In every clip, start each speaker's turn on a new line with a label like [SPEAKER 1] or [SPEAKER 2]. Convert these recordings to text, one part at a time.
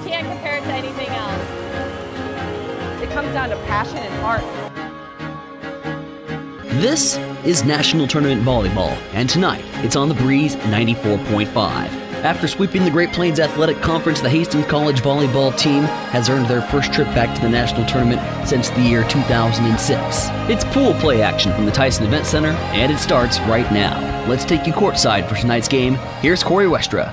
[SPEAKER 1] can't compare it to anything else.
[SPEAKER 2] It comes down to passion and heart.
[SPEAKER 3] This is National Tournament Volleyball, and tonight it's on the Breeze 94.5. After sweeping the Great Plains Athletic Conference, the Hastings College volleyball team has earned their first trip back to the national tournament since the year 2006. It's pool play action from the Tyson Event Center, and it starts right now. Let's take you courtside for tonight's game. Here's Corey Westra.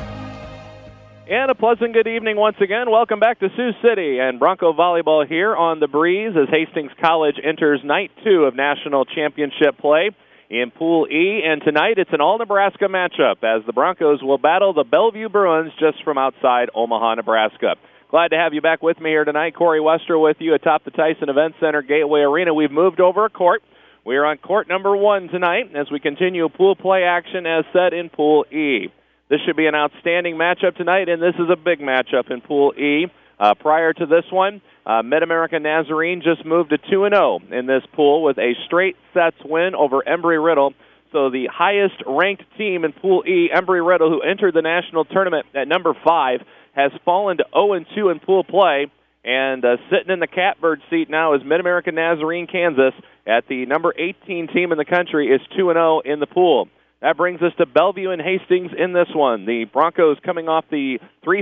[SPEAKER 4] And a pleasant good evening once again. Welcome back to Sioux City and Bronco Volleyball here on the Breeze as Hastings College enters night 2 of national championship play in Pool E, and tonight it's an all-Nebraska matchup as the Broncos will battle the Bellevue Bruins just from outside Omaha, Nebraska. Glad to have you back with me here tonight. Corey Wester with you atop the Tyson Event Center Gateway Arena. We've moved over a court. We are on court number 1 tonight as we continue pool play action as said in Pool E. This should be an outstanding matchup tonight, and this is a big matchup in Pool E. Prior to this one, Mid-America Nazarene just moved to 2-0 in this pool with a straight sets win over Embry-Riddle. So the highest-ranked team in Pool E, Embry-Riddle, who entered the national tournament at number 5, has fallen to 0-2 in pool play. And sitting in the catbird seat now is Mid-America Nazarene, Kansas, at the number 18 team in the country, is 2-0 in the pool. That brings us to Bellevue and Hastings in this one. The Broncos coming off the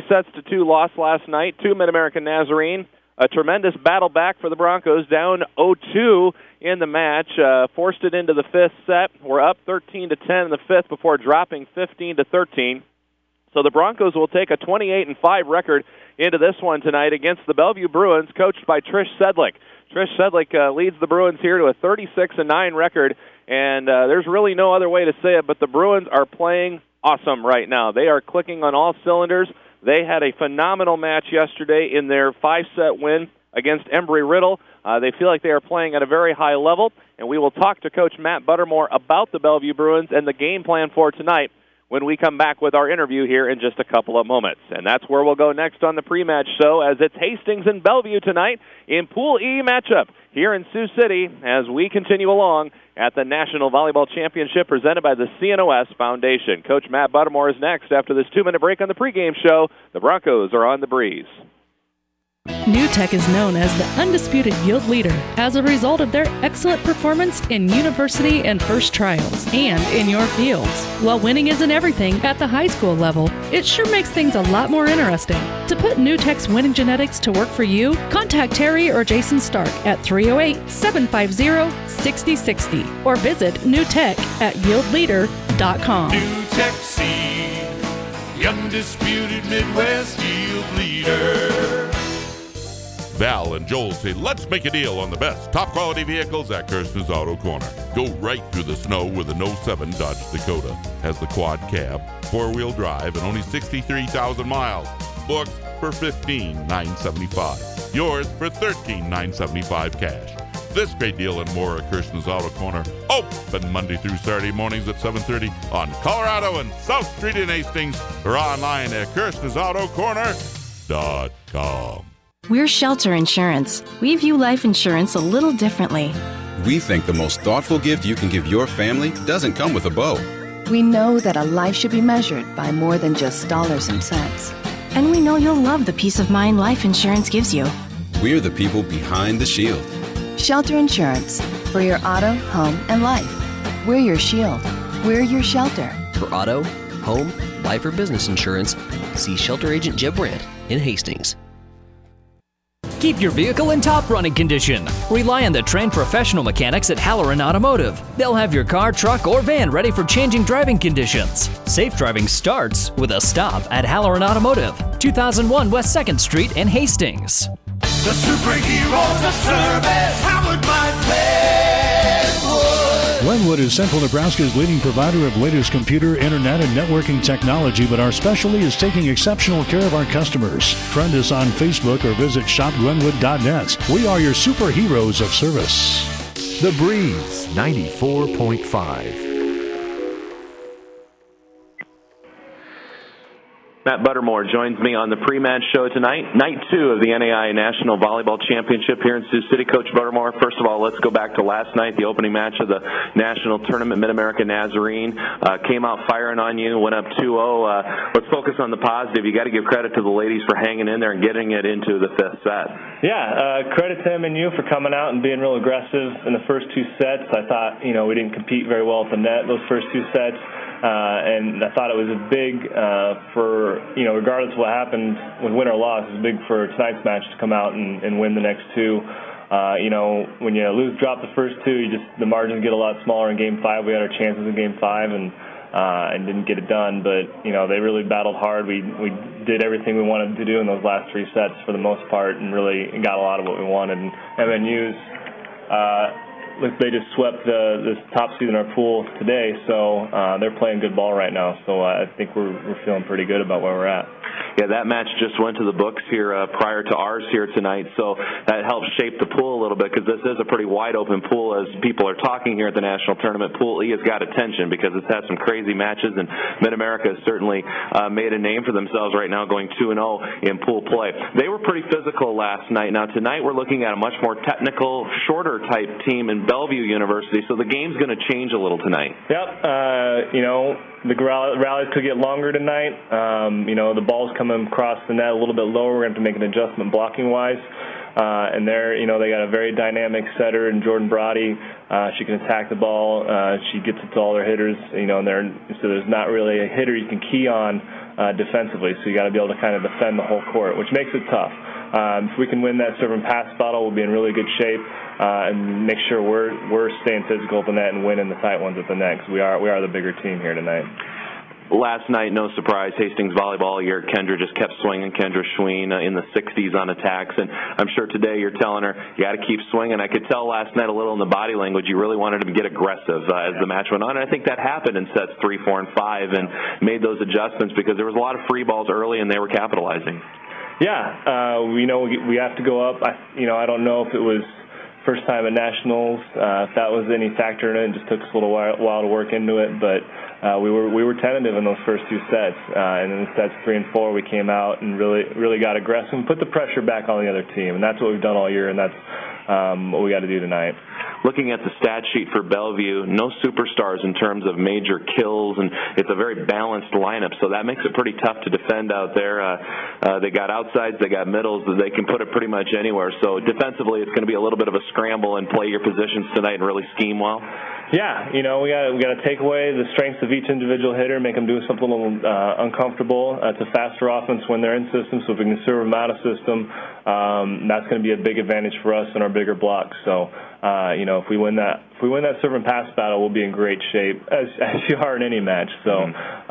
[SPEAKER 4] 3-2 loss last night to Mid-America Nazarene. A tremendous battle back for the Broncos, down 0-2 in the match. Forced it into the 5th set. We're up 13-10 in the 5th before dropping 15-13. So the Broncos will take a 28-5 record into this one tonight against the Bellevue Bruins, coached by Trish Sedlick. Trish Sedlick leads the Bruins here to a 36-9 record, and there's really no other way to say it, but the Bruins are playing awesome right now. They are clicking on all cylinders. They had a phenomenal match yesterday in their 5-set win against Embry-Riddle. They feel like they are playing at a very high level, and we will talk to Coach Matt Buttermore about the Bellevue Bruins and the game plan for tonight when we come back with our interview here in just a couple of moments. And that's where we'll go next on the pre-match show, as it's Hastings and Bellevue tonight in Pool E matchup here in Sioux City as we continue along at the National Volleyball Championship presented by the CNOS Foundation. Coach Matt Buttermore is next after this 2-minute break on the pregame show. The Broncos are on the Breeze.
[SPEAKER 5] NewTek is known as the undisputed yield leader as a result of their excellent performance in university and first trials and in your fields. While winning isn't everything at the high school level, it sure makes things a lot more interesting. To put NewTek's winning genetics to work for you, contact Terry or Jason Stark at 308-750-6060 or visit NewTek at yieldleader.com.
[SPEAKER 6] NewTek Seed, the undisputed Midwest yield leader.
[SPEAKER 7] Val and Joel say, let's make a deal on the best top-quality vehicles at Kirshner's Auto Corner. Go right through the snow with a 07 Dodge Dakota. Has the quad cab, 4-wheel drive, and only 63,000 miles. Booked for $15,975. Yours for $13,975 cash. This great deal and more at Kirshner's Auto Corner. Open Monday through Saturday mornings at 7:30 on Colorado and South Street in Hastings, or online at Kirshner'sAutoCorner.com.
[SPEAKER 8] We're Shelter Insurance. We view life insurance a little differently.
[SPEAKER 9] We think the most thoughtful gift you can give your family doesn't come with a bow.
[SPEAKER 8] We know that a life should be measured by more than just dollars and cents. And we know you'll love the peace of mind life insurance gives you.
[SPEAKER 9] We're the people behind the shield.
[SPEAKER 8] Shelter Insurance. For your auto, home, and life. We're your shield. We're your shelter.
[SPEAKER 3] For auto, home, life, or business insurance, see Shelter Agent Jeb Brandt in Hastings.
[SPEAKER 10] Keep your vehicle in top running condition. Rely on the trained professional mechanics at Halloran Automotive. They'll have your car, truck, or van ready for changing driving conditions. Safe driving starts with a stop at Halloran Automotive, 2001 West 2nd Street in Hastings.
[SPEAKER 6] The superheroes of service, powered by Glenwood.
[SPEAKER 11] Glenwood is Central Nebraska's leading provider of latest computer, internet, and networking technology, but our specialty is taking exceptional care of our customers. Friend us on Facebook or visit shopglenwood.net. We are your superheroes of service.
[SPEAKER 12] The Breeze 94.5.
[SPEAKER 4] Matt Buttermore joins me on the pre-match show tonight, night 2 of the NAI National Volleyball Championship here in Sioux City. Coach Buttermore, first of all, let's go back to last night, the opening match of the national tournament. Mid-America Nazarene came out firing on you, went up 2-0. Let's focus on the positive. You got to give credit to the ladies for hanging in there and getting it into the 5th set.
[SPEAKER 1] Yeah, credit to MNU for coming out and being real aggressive in the first 2 sets. I thought, we didn't compete very well at the net those first 2 sets. And I thought it was a big for, regardless of what happened with win or loss, it was big for tonight's match to come out and win the next 2. When you drop the first 2, the margins get a lot smaller in Game 5. We had our chances in Game 5 and didn't get it done. But, they really battled hard. We did everything we wanted to do in those last 3 sets for the most part and really got a lot of what we wanted. And MNU's they just swept the top seed in our pool today, so they're playing good ball right now. So I think we're feeling pretty good about where we're at.
[SPEAKER 4] Yeah, that match just went to the books here prior to ours here tonight, so that helps shape the pool a little bit because this is a pretty wide-open pool as people are talking here at the national tournament. Pool E has got attention because it's had some crazy matches, and Mid-America has certainly made a name for themselves right now going 2-0 in pool play. They were pretty physical last night. Now, tonight we're looking at a much more technical, shorter-type team in Bellevue University, so the game's going to change a little tonight.
[SPEAKER 1] Yep, the rallies could get longer tonight. The ball's coming across the net a little bit lower. We're going to have to make an adjustment blocking-wise. And they got a very dynamic setter in Jordan Brody. She can attack the ball. She gets it to all their hitters, so there's not really a hitter you can key on defensively. So you got to be able to kind of defend the whole court, which makes it tough. If we can win that serve and pass battle, we'll be in really good shape and make sure we're staying physical at the net and winning the tight ones at the net because we are the bigger team here tonight.
[SPEAKER 4] Last night, no surprise, Hastings volleyball, Kendra just kept swinging. Kendra Schween in the 60s on attacks, and I'm sure today you're telling her you got to keep swinging. I could tell last night a little in the body language you really wanted to get aggressive as the match went on, and I think that happened in sets 3, 4, and 5 and made those adjustments because there was a lot of free balls early and they were capitalizing.
[SPEAKER 1] Yeah, we have to go up. I don't know if it was first time at nationals, if that was any factor in it. It just took us a little while to work into it, but we were tentative in those first 2 sets, and in sets 3 and 4 we came out and really got aggressive and put the pressure back on the other team, and that's what we've done all year, and that's what we got to do tonight.
[SPEAKER 4] Looking at the stat sheet for Bellevue, no superstars in terms of major kills, and it's a very balanced lineup, so that makes it pretty tough to defend out there. They got outsides, they got middles, they can put it pretty much anywhere. So defensively, it's going to be a little bit of a scramble and play your positions tonight and really scheme well.
[SPEAKER 1] Yeah, we got to take away the strengths of each individual hitter, make them do something a little uncomfortable. It's a faster offense when they're in system, so if we can serve them out of system, that's going to be a big advantage for us in our bigger blocks. So, if we win that serve and pass battle, we'll be in great shape, as you are in any match. So,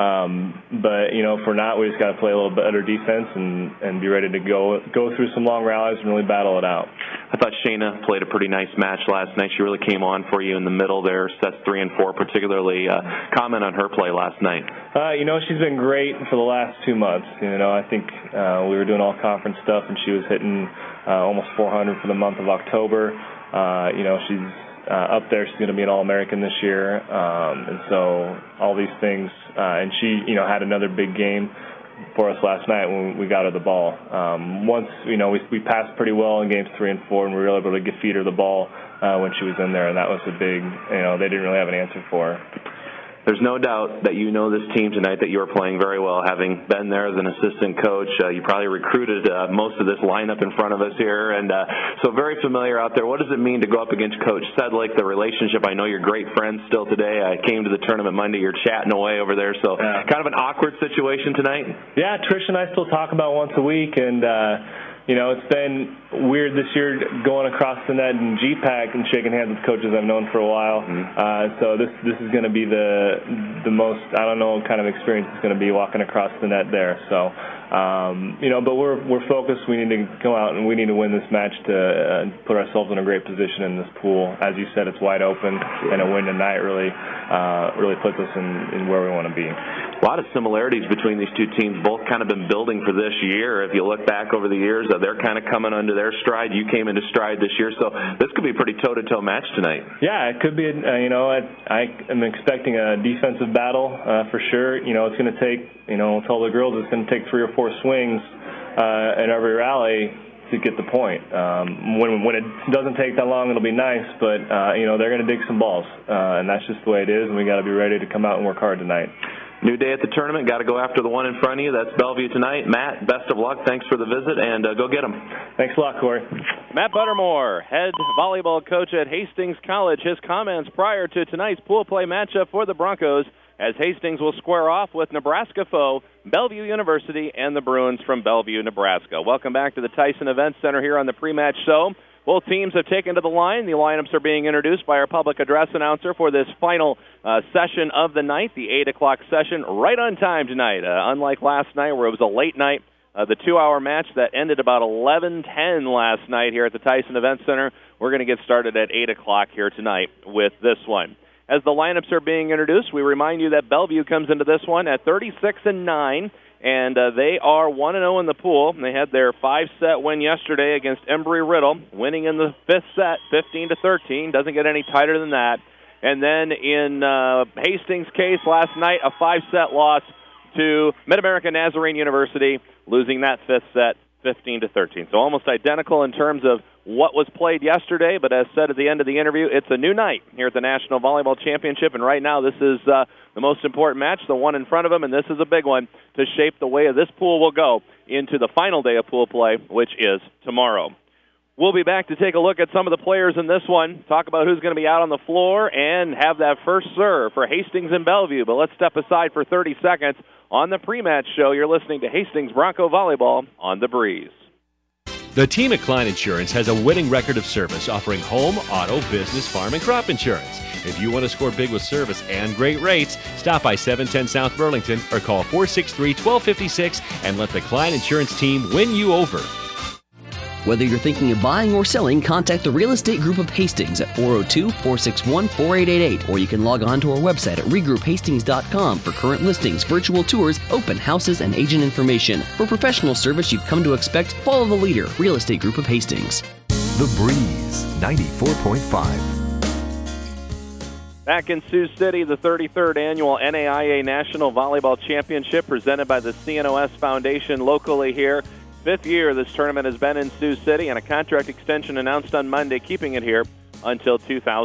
[SPEAKER 1] but if we're not, we just got to play a little better defense and be ready to go through some long rallies and really battle it out.
[SPEAKER 4] I thought Shayna played a pretty nice match last night. She really came on for you in the middle there, sets 3 and 4 particularly. Comment on her play last night.
[SPEAKER 1] She's been great for the last 2 months. I think we were doing all conference stuff, and she was hitting almost 400 for the month of October. She's up there. She's going to be an All-American this year. And so all these things. And she, had another big game for us last night when we got her the ball. Once, we passed pretty well in games 3 and 4, and we were able to feed her the ball when she was in there, and that was a big, they didn't really have an answer for her.
[SPEAKER 4] There's no doubt that you know this team tonight, that you are playing very well. Having been there as an assistant coach, you probably recruited most of this lineup in front of us here, and so very familiar out there. What does it mean to go up against Coach Sedlick, the relationship? I know you're great friends still today. I came to the tournament Monday. You're chatting away over there, so kind of an awkward situation tonight?
[SPEAKER 1] Yeah, Trish and I still talk about once a week, and it's been weird this year going across the net in GPAC and shaking hands with coaches I've known for a while. So this is going to be the most, I don't know what kind of experience it's going to be walking across the net there. So, but we're focused. We need to go out and we need to win this match to put ourselves in a great position in this pool. As you said, it's wide open, and a win tonight really puts us in where we want to be.
[SPEAKER 12] lot of similarities between these two teams, both kind of been building for this year. If you look back over the years, they're kind of coming under their stride. You came into stride this year, so this could be a pretty toe-to-toe match tonight.
[SPEAKER 1] Yeah, it could be. I am expecting a defensive battle for sure. It's going to take, I'll tell the girls it's going to take 3 or 4 swings in every rally to get the point. When it doesn't take that long, it'll be nice, but they're going to dig some balls, and that's just the way it is, and we got to be ready to come out and work hard tonight.
[SPEAKER 12] New day at the tournament. Got to go after the one in front of you. That's Bellevue tonight. Matt, best of luck. Thanks for the visit, and go get them.
[SPEAKER 1] Thanks a lot, Corey.
[SPEAKER 4] Matt Buttermore, head volleyball coach at Hastings College. His comments prior to tonight's pool play matchup for the Broncos, as Hastings will square off with Nebraska foe Bellevue University and the Bruins from Bellevue, Nebraska. Welcome back to the Tyson Event Center here on the pre-match show. Both teams have taken to the line. The lineups are being introduced by our public address announcer for this final session of the night, the 8 o'clock session, right on time tonight. Unlike last night where it was a late night, the 2-hour match that ended about 11:10 last night here at the Tyson Event Center. We're going to get started at 8 o'clock here tonight with this one. As the lineups are being introduced, we remind you that Bellevue comes into this one at 36-9. And they are 1-0 in the pool. They had their 5-set win yesterday against Embry-Riddle, winning in the 5th set, 15-13. Doesn't get any tighter than that. And then in Hastings' case last night, a 5-set loss to Mid-America Nazarene University, losing that 5th set, 15-13. So almost identical in terms of what was played yesterday, but as said at the end of the interview, it's a new night here at the National Volleyball Championship, and right now this is the most important match, the one in front of them, and this is a big one to shape the way this pool will go into the final day of pool play, which is tomorrow. We'll be back to take a look at some of the players in this one, talk about who's going to be out on the floor, and have that first serve for Hastings and Bellevue. But let's step aside for 30 seconds. On the pre-match show, you're listening to Hastings Bronco Volleyball on The Breeze.
[SPEAKER 13] The team at Klein Insurance has a winning record of service, offering home, auto, business, farm, and crop insurance. If you want to score big with service and great rates, stop by 710 South Burlington or call 463-1256 and let the Klein Insurance team win you over.
[SPEAKER 3] Whether you're thinking of buying or selling, contact the Real Estate Group of Hastings at 402-461-4888, or you can log on to our website at regrouphastings.com for current listings, virtual tours, open houses, and agent information. For professional service you've come to expect, follow the leader, Real Estate Group of Hastings.
[SPEAKER 14] The Breeze 94.5.
[SPEAKER 4] Back in Sioux City, the 33rd Annual NAIA National Volleyball Championship presented by the CNOS Foundation locally here. 5th year this tournament has been in Sioux City, and a contract extension announced on Monday, keeping it here until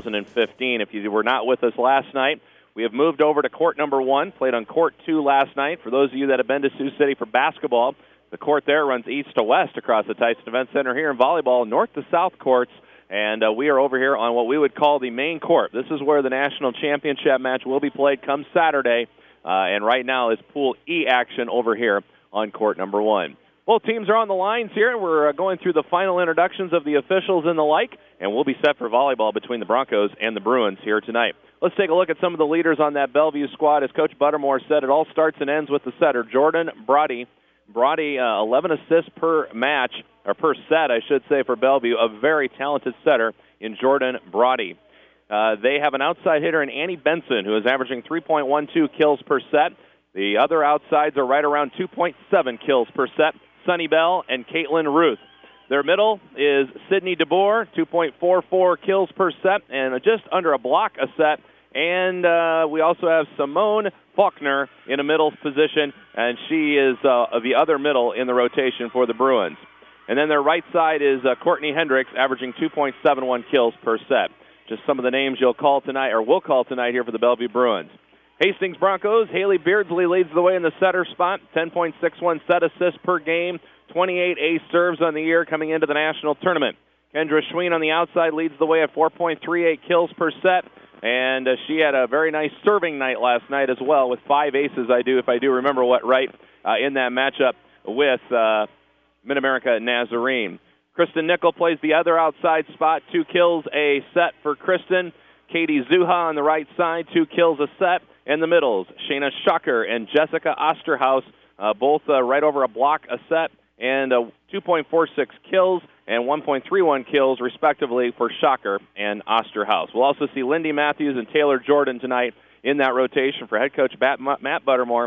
[SPEAKER 4] 2015. If you were not with us last night, we have moved over to court number 1, played on court 2 last night. For those of you that have been to Sioux City for basketball, the court there runs east to west across the Tyson Event Center. Here in volleyball, north to south courts, and we are over here on what we would call the main court. This is where the national championship match will be played come Saturday, and right now is Pool E action over here on court number 1. Both teams are on the lines here. We're going through the final introductions of the officials and the like, and we'll be set for volleyball between the Broncos and the Bruins here tonight. Let's take a look at some of the leaders on that Bellevue squad. As Coach Buttermore said, it all starts and ends with the setter, Jordan Brody. Brody, 11 assists per match, or per set, I should say, for Bellevue. A very talented setter in Jordan Brody. They have an outside hitter in Annie Benson, who is averaging 3.12 kills per set. The other outsides are right around 2.7 kills per set. Sunny Bell and Caitlin Ruth. Their middle is Sydney DeBoer, 2.44 kills per set, and just under a block a set. And we also have Simone Faulkner in a middle position, and she is the other middle in the rotation for the Bruins. And then their right side is Courtney Hendricks, averaging 2.71 kills per set. Just some of the names you'll call tonight, or will call tonight here for the Bellevue Bruins. Hastings Broncos, Haley Beardsley leads the way in the setter spot, 10.61 set assists per game, 28 ace serves on the year coming into the national tournament. Kendra Schween on the outside leads the way at 4.38 kills per set, and she had a very nice serving night last night as well with 5 aces, if I do remember in that matchup with Mid-America Nazarene. Kristen Nickel plays the other outside spot, 2 kills a set for Kristen. Katie Zuha on the right side, 2 kills a set. In the middles, Shayna Schucker and Jessica Osterhaus, both right over a block a set, and 2.46 kills and 1.31 kills, respectively, for Schucker and Osterhaus. We'll also see Lindy Matthews and Taylor Jordan tonight in that rotation for head coach Matt Buttermore.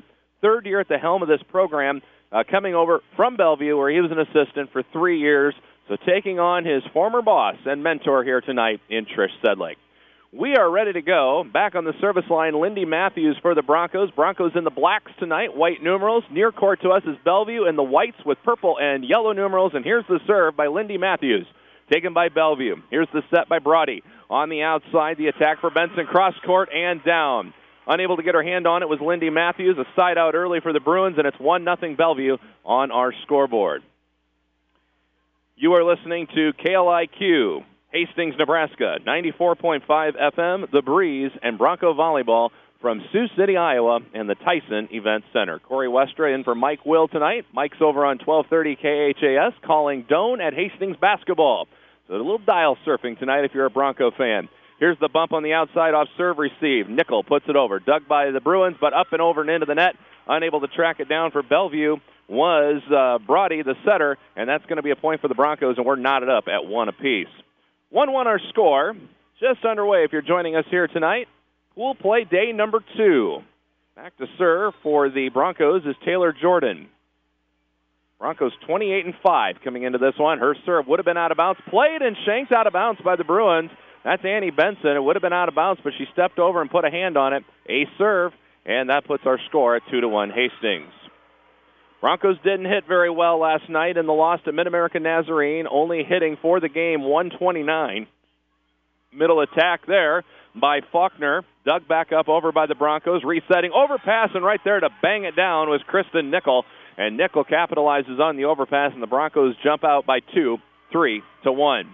[SPEAKER 4] third year at the helm of this program, coming over from Bellevue, where he was an assistant for 3 years. So taking on his former boss and mentor here tonight in Trish Sedlake. We are ready to go. Back on the service line, Lindy Matthews for the Broncos. Broncos in the blacks tonight, white numerals. Near court to us is Bellevue in the whites with purple and yellow numerals. And here's the serve by Lindy Matthews, taken by Bellevue. Here's the set by Brody. On the outside, the attack for Benson, cross court and down. Unable to get her hand on it was Lindy Matthews. A side out early for the Bruins, and it's 1-0 Bellevue on our scoreboard. You are listening to KLIQ, Hastings, Nebraska, 94.5 FM, The Breeze, and Bronco Volleyball from Sioux City, Iowa, and the Tyson Event Center. Corey Westra in for Mike Will tonight. Mike's over on 1230 KHAS, calling Doane at Hastings basketball. So a little dial surfing tonight if you're a Bronco fan. Here's the bump on the outside off serve receive. Nickel puts it over. Dug by the Bruins, but up and over and into the net. Unable to track it down for Bellevue was Brody, the setter, and that's going to be a point for the Broncos, and we're knotted up at 1 apiece. 1-1 our score. Just underway if you're joining us here tonight. Pool play day number 2. Back to serve for the Broncos is Taylor Jordan. Broncos 28-5 coming into this one. Her serve would have been out of bounds. Played and shanked out of bounds by the Bruins. That's Annie Benson. It would have been out of bounds, but she stepped over and put a hand on it. A serve, and that puts our score at 2-1 Hastings. Broncos didn't hit very well last night in the loss to Mid-American Nazarene, only hitting for the game 129. Middle attack there by Faulkner. Dug back up over by the Broncos, resetting, overpass, and right there to bang it down was Kristen Nickel. And Nickel capitalizes on the overpass, and the Broncos jump out by 2, 3-1.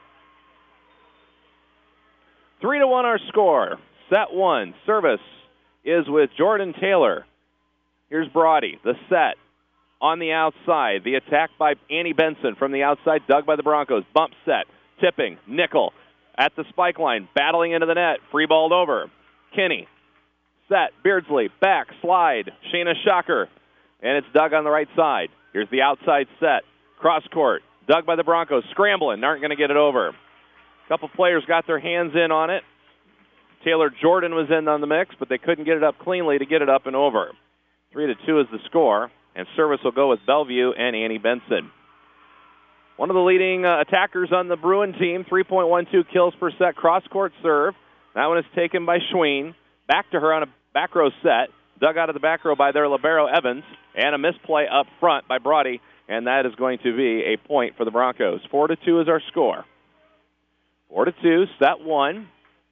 [SPEAKER 4] 3-1 our score. Set 1. Service is with Jordan Taylor. Here's Brody. The set. On the outside, the attack by Annie Benson from the outside, dug by the Broncos. Bump set, tipping, Nickel at the spike line, battling into the net, free balled over. Kinney, set, Beardsley, back, slide, Shayna Shocker, and it's dug on the right side. Here's the outside set, cross court, dug by the Broncos, scrambling, aren't going to get it over. A couple players got their hands in on it. Taylor Jordan was in on the mix, but they couldn't get it up cleanly to get it up and over. 3-2 is the score. And service will go with Bellevue and Annie Benson. One of the leading attackers on the Bruin team, 3.12 kills per set, cross-court serve. That one is taken by Schween. Back to her on a back row set. Dug out of the back row by their libero Evans. And a misplay up front by Brody. And that is going to be a point for the Broncos. 4-2 is our score. 4-2, set 1.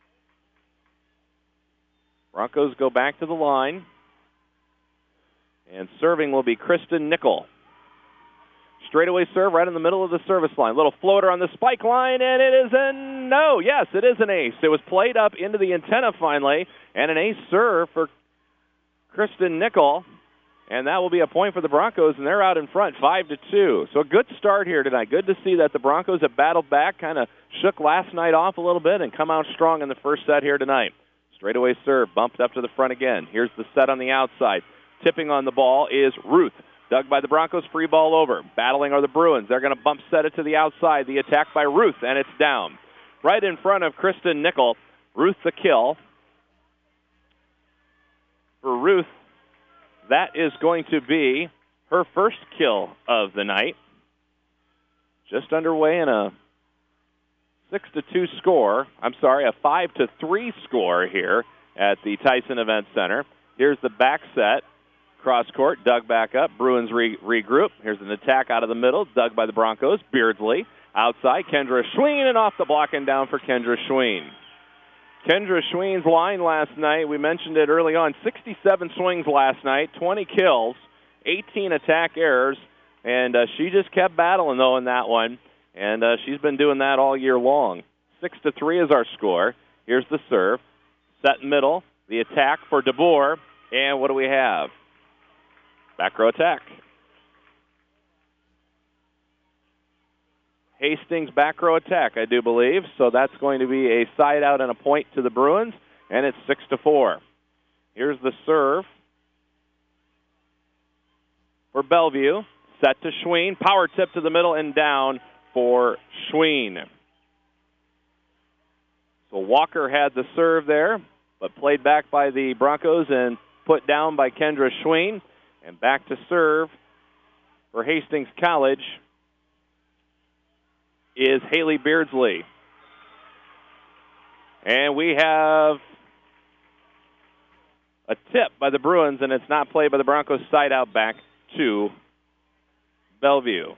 [SPEAKER 4] Broncos go back to the line. And serving will be Kristen Nickel. Straightaway serve right in the middle of the service line. Little floater on the spike line, and it is it is an ace. It was played up into the antenna finally, and an ace serve for Kristen Nickel. And that will be a point for the Broncos, and they're out in front, 5-2. So a good start here tonight. Good to see that the Broncos have battled back, kind of shook last night off a little bit, and come out strong in the first set here tonight. Straightaway serve, bumped up to the front again. Here's the set on the outside. Tipping on the ball is Ruth. Dug by the Broncos, free ball over. Battling are the Bruins. They're going to bump set it to the outside. The attack by Ruth, and it's down. Right in front of Kristen Nickel. Ruth the kill. For Ruth, that is going to be her first kill of the night. Just underway in a 6-2 score. A 5-3 score here at the Tyson Event Center. Here's the back set. Cross court, dug back up. Bruins regroup. Here's an attack out of the middle, dug by the Broncos. Beardsley outside. Kendra Schween, and off the block and down for Kendra Schween. Kendra Schween's line last night, we mentioned it early on, 67 swings last night, 20 kills, 18 attack errors, and she just kept battling, though, in that one, and she's been doing that all year long. 6-3 is our score. Here's the serve. Set middle, the attack for DeBoer, and what do we have? Back row attack. Hastings back row attack, I do believe. So that's going to be a side out and a point to the Bruins, and it's 6-4. Here's the serve for Bellevue. Set to Schween. Power tip to the middle and down for Schween. So Walker had the serve there, but played back by the Broncos and put down by Kendra Schween. And back to serve for Hastings College is Haley Beardsley. And we have a tip by the Bruins, and it's not played by the Broncos. Side out back to Bellevue.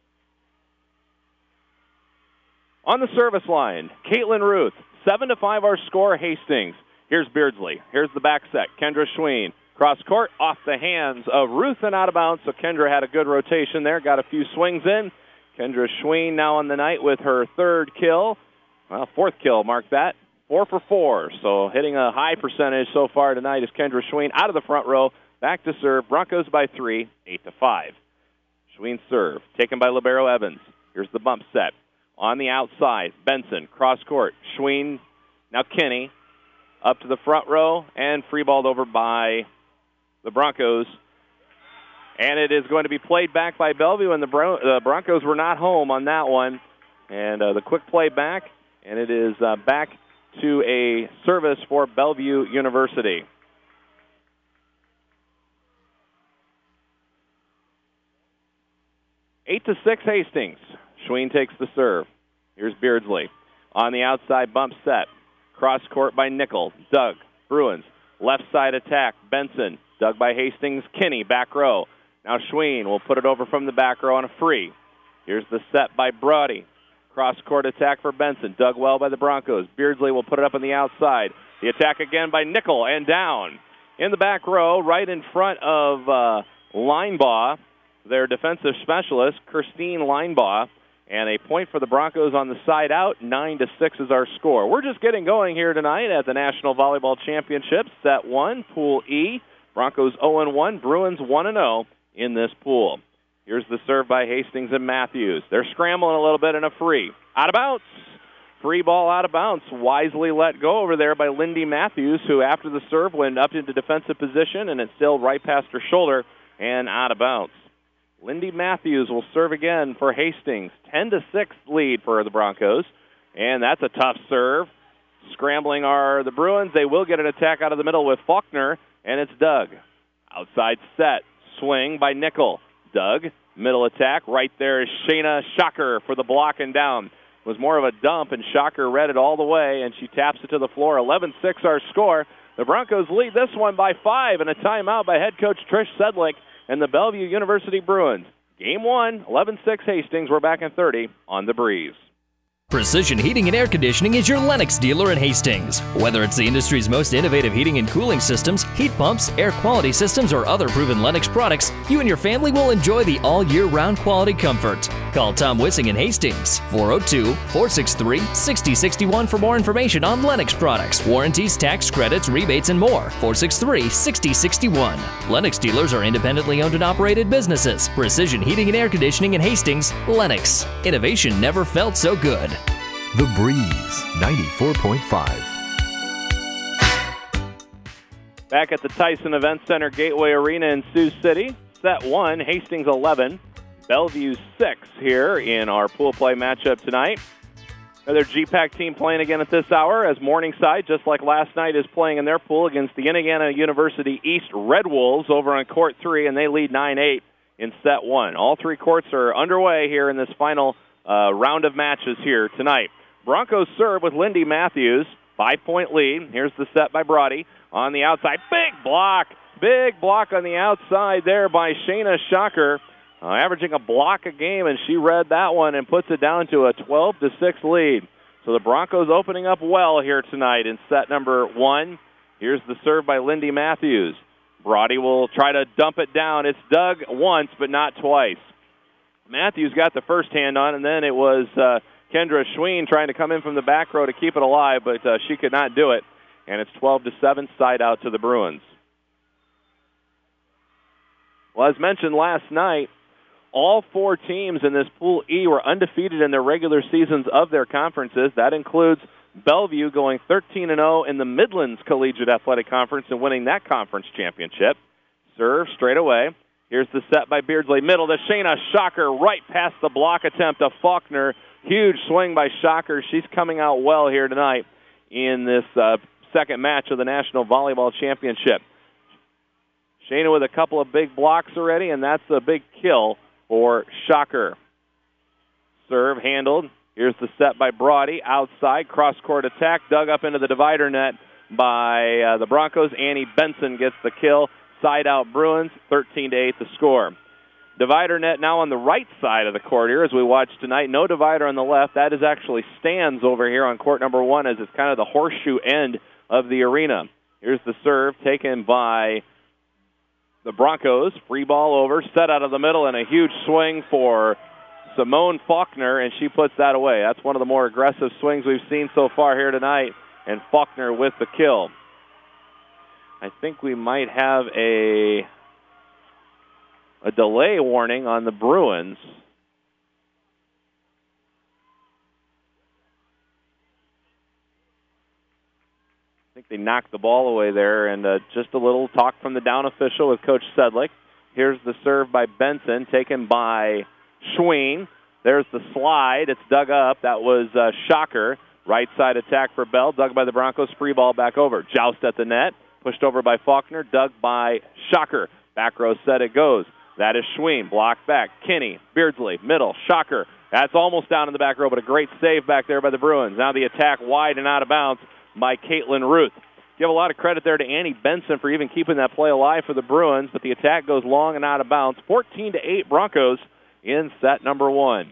[SPEAKER 4] On the service line, Caitlin Ruth. 7-5 our score, Hastings. Here's Beardsley. Here's the back set. Kendra Schween. Cross court, off the hands of Ruth and out of bounds. So Kendra had a good rotation there, got a few swings in. Kendra Schween now on the night with her third kill. Well, fourth kill, mark that. 4 for 4. So hitting a high percentage so far tonight is Kendra Schween out of the front row. Back to serve. Broncos by 3, 8-5. Schween serve. Taken by Libero Evans. Here's the bump set. On the outside, Benson, cross court. Schween, now Kinney, up to the front row and free balled over by the Broncos. And it is going to be played back by Bellevue, and the Broncos were not home on that one. And the quick play back, and it is back to a service for Bellevue University. Eight to 6 Hastings. Schween takes the serve. Here's Beardsley. On the outside bump set. Cross court by Nickel. Doug. Bruins. Left side attack. Benson. Dug by Hastings. Kinney. Back row. Now Schween will put it over from the back row on a free. Here's the set by Brody. Cross court attack for Benson. Dug well by the Broncos. Beardsley will put it up on the outside. The attack again by Nickel and down. In the back row, right in front of Linebaugh, their defensive specialist, Christine Linebaugh. And a point for the Broncos on the side out. 9-6 is our score. We're just getting going here tonight at the National Volleyball Championships. Set 1, Pool E. Broncos 0-1, Bruins 1-0 in this pool. Here's the serve by Hastings and Matthews. They're scrambling a little bit in a free. Out of bounds. Free ball out of bounds. Wisely let go over there by Lindy Matthews, who after the serve went up into defensive position, and it sailed right past her shoulder and out of bounds. Lindy Matthews will serve again for Hastings. 10-6 lead for the Broncos. And that's a tough serve. Scrambling are the Bruins. They will get an attack out of the middle with Faulkner, and it's Doug. Outside set. Swing by Nickel. Doug. Middle attack. Right there is Shayna Shocker for the block and down. It was more of a dump, and Shocker read it all the way, and she taps it to the floor. 11-6 our score. The Broncos lead this one by 5, and a timeout by head coach Trish Sedlick and the Bellevue University Bruins. Game 1, 11-6 Hastings. We're back in 30 on the Breeze.
[SPEAKER 10] Precision Heating and Air Conditioning is your Lennox dealer in Hastings. Whether it's the industry's most innovative heating and cooling systems, heat pumps, air quality systems, or other proven Lennox products, you and your family will enjoy the all-year-round quality comfort. Call Tom Wissing in Hastings, 402-463-6061 for more information on Lennox products, warranties, tax credits, rebates, and more. 463-6061. Lennox dealers are independently owned and operated businesses. Precision Heating and Air Conditioning in Hastings, Lennox. Innovation never felt so good.
[SPEAKER 14] The Breeze 94.5.
[SPEAKER 4] Back at the Tyson Event Center Gateway Arena in Sioux City. Set 1, Hastings 11, Bellevue 6 here in our pool play matchup tonight. Another GPAC team playing again at this hour as Morningside, just like last night, is playing in their pool against the Indiana University East Red Wolves over on Court 3, and they lead 9-8 in Set 1. All three courts are underway here in this final round of matches here tonight. Broncos serve with Lindy Matthews. 5-point lead. Here's the set by Brody. On the outside, big block on the outside there by Shayna Shocker, averaging a block a game, and she read that one and puts it down to a 12-6 lead. So the Broncos opening up well here tonight in set number 1. Here's the serve by Lindy Matthews. Brody will try to dump it down. It's dug once, but not twice. Matthews got the first hand on, and then it was Kendra Schween trying to come in from the back row to keep it alive, but she could not do it. And it's 12-7 side out to the Bruins. Well, as mentioned last night, all four teams in this Pool E were undefeated in their regular seasons of their conferences. That includes Bellevue going 13-0 in the Midlands Collegiate Athletic Conference and winning that conference championship. Serve straight away. Here's the set by Beardsley. Middle to Shayna Shocker, right past the block attempt of Faulkner. Huge swing by Shocker. She's coming out well here tonight in this second match of the National Volleyball Championship. Shayna with a couple of big blocks already, and that's a big kill for Shocker. Serve handled. Here's the set by Brody. Outside, cross-court attack, dug up into the divider net by the Broncos. Annie Benson gets the kill. Side out Bruins, 13-8 the score. Divider net now on the right side of the court here as we watch tonight. No divider on the left. That is actually stands over here on court number 1 as it's kind of the horseshoe end of the arena. Here's the serve taken by the Broncos. Free ball over, set out of the middle, and a huge swing for Simone Faulkner, and she puts that away. That's one of the more aggressive swings we've seen so far here tonight, and Faulkner with the kill. I think we might have a delay warning on the Bruins. I think they knocked the ball away there, and just a little talk from the down official with Coach Sedlick. Here's the serve by Benson, taken by Schween. There's the slide. It's dug up. That was Shocker. Right side attack for Bell, dug by the Broncos. Free ball back over. Joust at the net. Pushed over by Faulkner, dug by Shocker. Back row set it goes. That is Schween. Blocked back. Kinney, Beardsley, middle, Shocker. That's almost down in the back row, but a great save back there by the Bruins. Now the attack wide and out of bounds by Caitlin Ruth. Give a lot of credit there to Annie Benson for even keeping that play alive for the Bruins, but the attack goes long and out of bounds. 14-8 Broncos in set number 1.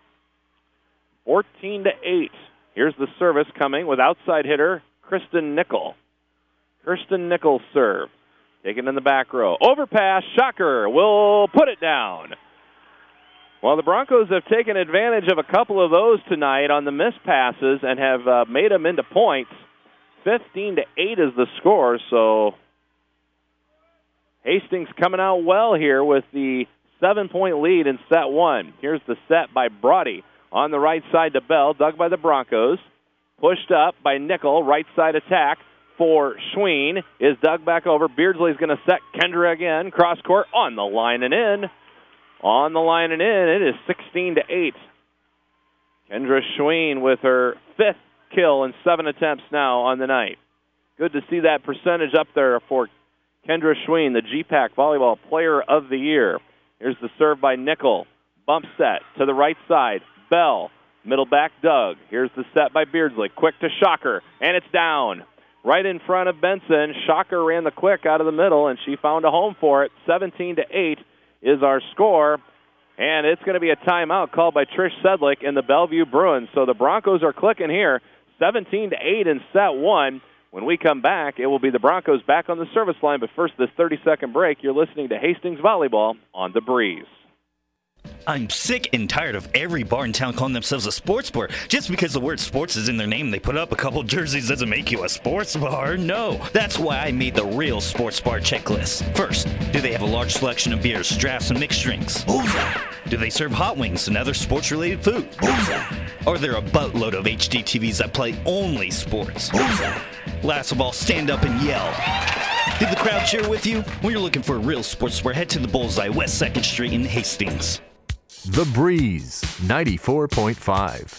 [SPEAKER 4] 14-8. Here's the service coming with outside hitter Kristen Nickel. Kirsten Nichols serve. Taken in the back row. Overpass. Shocker will put it down. Well, the Broncos have taken advantage of a couple of those tonight on the missed passes and have made them into points. 15-8 is the score, so Hastings coming out well here with the 7-point lead in set 1. Here's the set by Brody on the right side to Bell, dug by the Broncos. Pushed up by Nickel, right side attack for Schween, is dug back over. Beardsley's going to set Kendra again. Cross court on the line and in. On the line and in, it is 16-8. Kendra Schween with her 5th kill in 7 attempts now on the night. Good to see that percentage up there for Kendra Schween, the GPAC Volleyball Player of the Year. Here's the serve by Nickel. Bump set to the right side. Bell, middle back Doug. Here's the set by Beardsley. Quick to Shocker, and it's down. Right in front of Benson. Shocker ran the quick out of the middle, and she found a home for it. 17-8 is our score, and it's going to be a timeout called by Trish Sedlick and the Bellevue Bruins. So the Broncos are clicking here. 17-8 in set 1. When we come back, it will be the Broncos back on the service line. But first, this 30-second break, you're listening to Hastings Volleyball on The Breeze.
[SPEAKER 15] I'm sick and tired of every bar in town calling themselves a sports bar. Just because the word sports is in their name, they put up a couple jerseys doesn't make you a sports bar. No, that's why I made the real sports bar checklist. First, do they have a large selection of beers, drafts, and mixed drinks? Bullseye. Do they serve hot wings and other sports-related food? Bullseye. Are there a buttload of HD TVs that play only sports? Bullseye. Last of all, stand up and yell. Did the crowd cheer with you? When you're looking for a real sports bar, head to the Bullseye, West 2nd Street in Hastings.
[SPEAKER 14] The Breeze 94.5.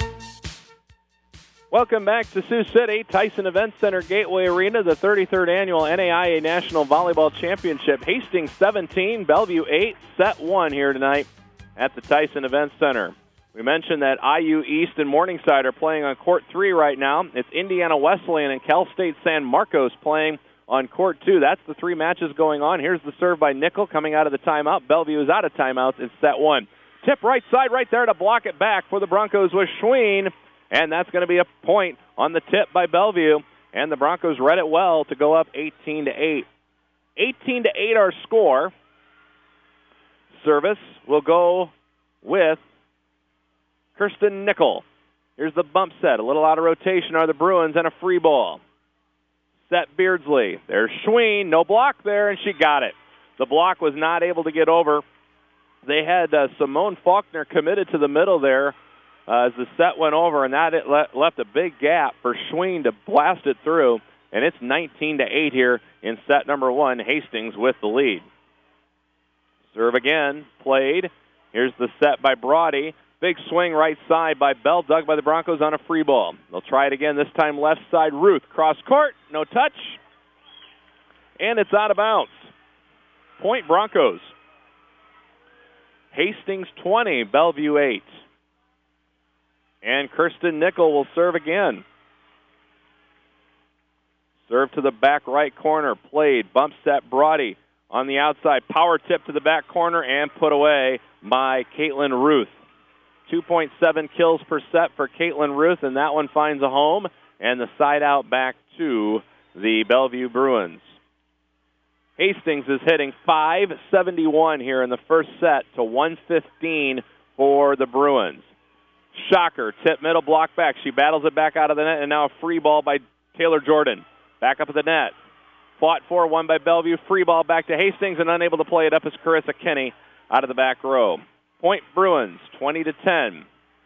[SPEAKER 4] Welcome back to Sioux City, Tyson Event Center, Gateway Arena, the 33rd annual NAIA National Volleyball Championship. Hastings 17, Bellevue 8, set 1 here tonight at the Tyson Event Center. We mentioned that IU East and Morningside are playing on court 3 right now. It's Indiana Wesleyan and Cal State San Marcos playing on court 2. That's the 3 matches going on. Here's the serve by Nickel coming out of the timeout. Bellevue is out of timeouts in set 1. Tip right side right there to block it back for the Broncos with Schween, and that's going to be a point on the tip by Bellevue, and the Broncos read it well to go up 18-8. 18-8 our score. Service will go with Kirsten Nickel. Here's the bump set. A little out of rotation are the Bruins and a free ball. Set Beardsley. There's Schween. No block there, and she got it. The block was not able to get over. They had Simone Faulkner committed to the middle there as the set went over, and that left a big gap for Schween to blast it through. And it's 19-8 here in set number 1. Hastings with the lead. Serve again. Played. Here's the set by Brody. Big swing right side by Bell, dug by the Broncos on a free ball. They'll try it again, this time left side Ruth. Cross court, no touch, and it's out of bounds. Point Broncos. Hastings 20, Bellevue 8. And Kirsten Nickel will serve again. Serve to the back right corner, played, bump set Brody on the outside, power tip to the back corner and put away by Caitlin Ruth. 2.7 kills per set for Caitlin Ruth, and that one finds a home, and the side out back to the Bellevue Bruins. Hastings is hitting .571 here in the first set to 115 for the Bruins. Shocker, tip middle, block back. She battles it back out of the net, and now a free ball by Taylor Jordan. Back up at the net. Fought for, won by Bellevue. Free ball back to Hastings, and unable to play it up is Carissa Kinney out of the back row. Point Bruins, 20-10.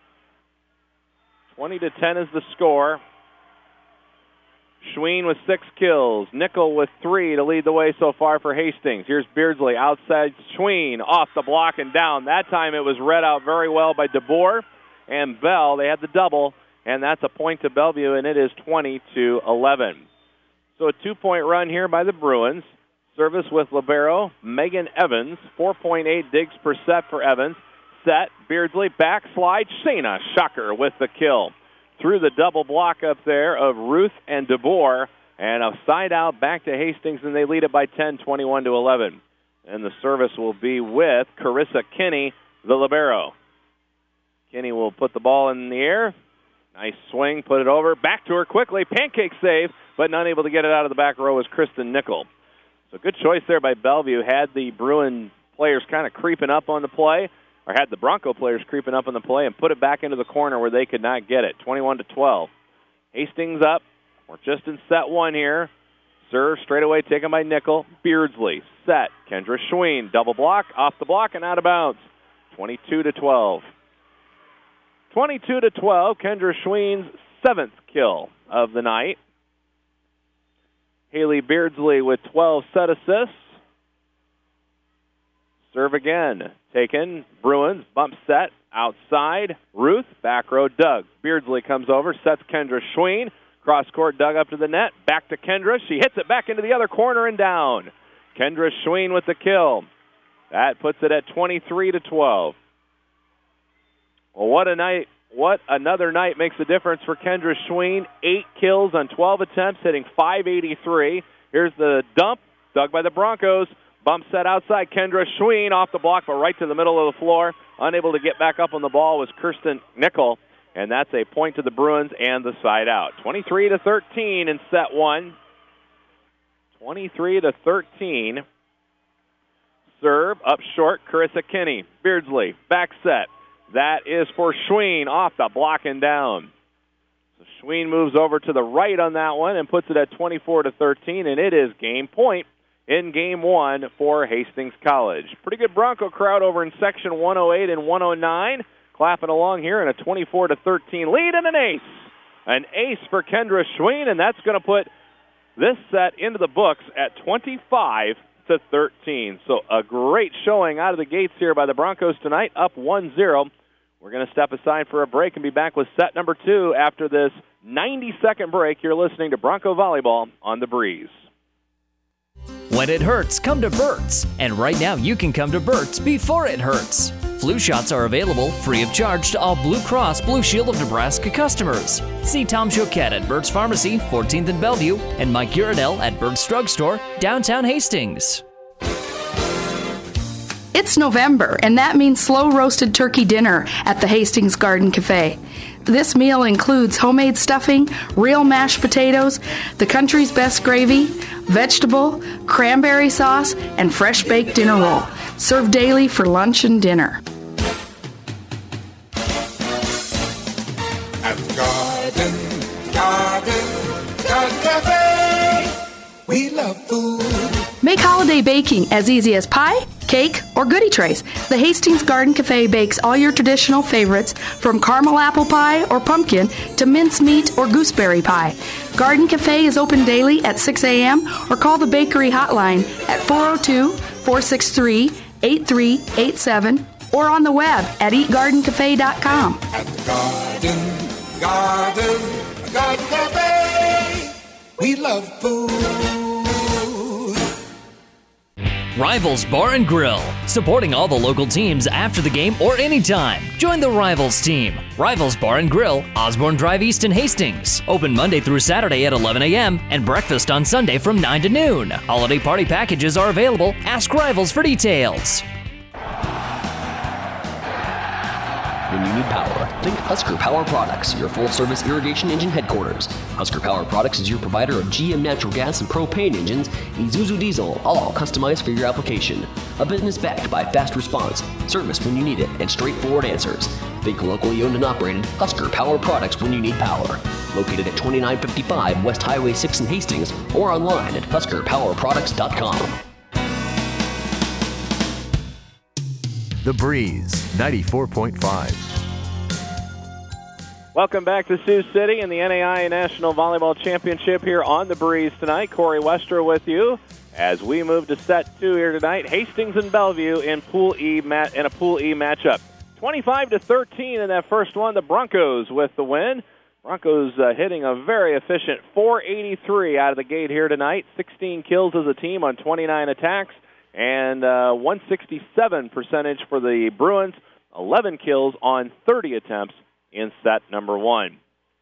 [SPEAKER 4] 20-10 is the score. Schween with 6 kills. Nickel with 3 to lead the way so far for Hastings. Here's Beardsley outside Schween, off the block and down. That time it was read out very well by DeBoer and Bell. They had the double, and that's a point to Bellevue, and it is 20-11. So a 2-point run here by the Bruins. Service with libero Megan Evans, 4.8 digs per set for Evans. Set, Beardsley, backslide, Shayna Shocker with the kill. Through the double block up there of Ruth and DeBoer, and a side out back to Hastings, and they lead it by 10, 21-11. And the service will be with Carissa Kinney, the libero. Kinney will put the ball in the air. Nice swing, put it over. Back to her quickly. Pancake save, but unable to get it out of the back row was Kristen Nickel. So good choice there by Bellevue. Had the Bruin players kind of creeping up on the play, or had the Bronco players creeping up on the play, and put it back into the corner where they could not get it. 21-12. Hastings up. We're just in set one here. Serve straight away taken by Nickel. Beardsley set. Kendra Schween double block, off the block, and out of bounds. 22-12. 22-12. Kendra Schween's 7th kill of the night. Haley Beardsley with 12 set assists. Serve again. Taken. Bruins. Bump set. Outside. Ruth. Back row. Doug. Beardsley comes over. Sets Kendra Schween. Cross court. Doug up to the net. Back to Kendra. She hits it back into the other corner and down. Kendra Schween with the kill. That puts it at 23-12. Well, what a night. What another night makes a difference for Kendra Schween. 8 kills on 12 attempts, hitting .583. Here's the dump, dug by the Broncos. Bump set outside. Kendra Schween off the block, but right to the middle of the floor. Unable to get back up on the ball was Kirsten Nickel, and that's a point to the Bruins and the side out. 23-13 in set one. 23-13. Serve up short. Carissa Kinney. Beardsley back set. That is for Schween off the block and down. So Schween moves over to the right on that one and puts it at 24-13, and it is game point in game one for Hastings College. Pretty good Bronco crowd over in section 108 and 109, clapping along here in a 24-13 lead and an ace. An ace for Kendra Schween, and that's going to put this set into the books at 25-13. So a great showing out of the gates here by the Broncos tonight, up 1-0. We're going to step aside for a break and be back with set number 2 after this 90-second break. You're listening to Bronco Volleyball on The Breeze.
[SPEAKER 10] When it hurts, come to Burt's. And right now you can come to Burt's before it hurts. Flu shots are available free of charge to all Blue Cross Blue Shield of Nebraska customers. See Tom Choquette at Burt's Pharmacy, 14th and Bellevue, and Mike Uradell at Burt's Drugstore, downtown Hastings.
[SPEAKER 16] It's November, and that means slow-roasted turkey dinner at the Hastings Garden Cafe. This meal includes homemade stuffing, real mashed potatoes, the country's best gravy, vegetable, cranberry sauce, and fresh-baked dinner roll. Served daily for lunch and dinner.
[SPEAKER 6] At the Garden Cafe, we love food.
[SPEAKER 16] Make holiday baking as easy as pie, cake, or goodie trays. The Hastings Garden Cafe bakes all your traditional favorites, from caramel apple pie or pumpkin to mincemeat or gooseberry pie. Garden Cafe is open daily at 6 a.m. or call the bakery hotline at 402-463-8387 or on the web at eatgardencafe.com.
[SPEAKER 6] At the Garden Cafe, we love food.
[SPEAKER 10] Rivals Bar and Grill, supporting all the local teams after the game or anytime. Join the Rivals team. Rivals Bar and Grill, Osborne Drive East in Hastings. Open Monday through Saturday at 11 a.m. and breakfast on Sunday from 9 to noon. Holiday party packages are available. Ask Rivals for details.
[SPEAKER 3] When you need power, think Husker Power Products, your full-service irrigation engine headquarters. Husker Power Products is your provider of GM natural gas and propane engines, Isuzu diesel, all customized for your application. A business backed by fast response, service when you need it, and straightforward answers. Think locally owned and operated Husker Power Products when you need power. Located at 2955 West Highway 6 in Hastings, or online at huskerpowerproducts.com.
[SPEAKER 14] The Breeze 94.5.
[SPEAKER 4] Welcome back to Sioux City in the NAIA National Volleyball Championship here on The Breeze tonight. Corey Wester with you as we move to set 2 here tonight. Hastings and Bellevue in Pool E in a Pool E matchup. 25-13 in that first one. The Broncos with the win. Broncos hitting a very efficient .483 out of the gate here tonight. 16 kills as a team on 29 attacks. And 167 percentage for the Bruins, 11 kills on 30 attempts in set number 1.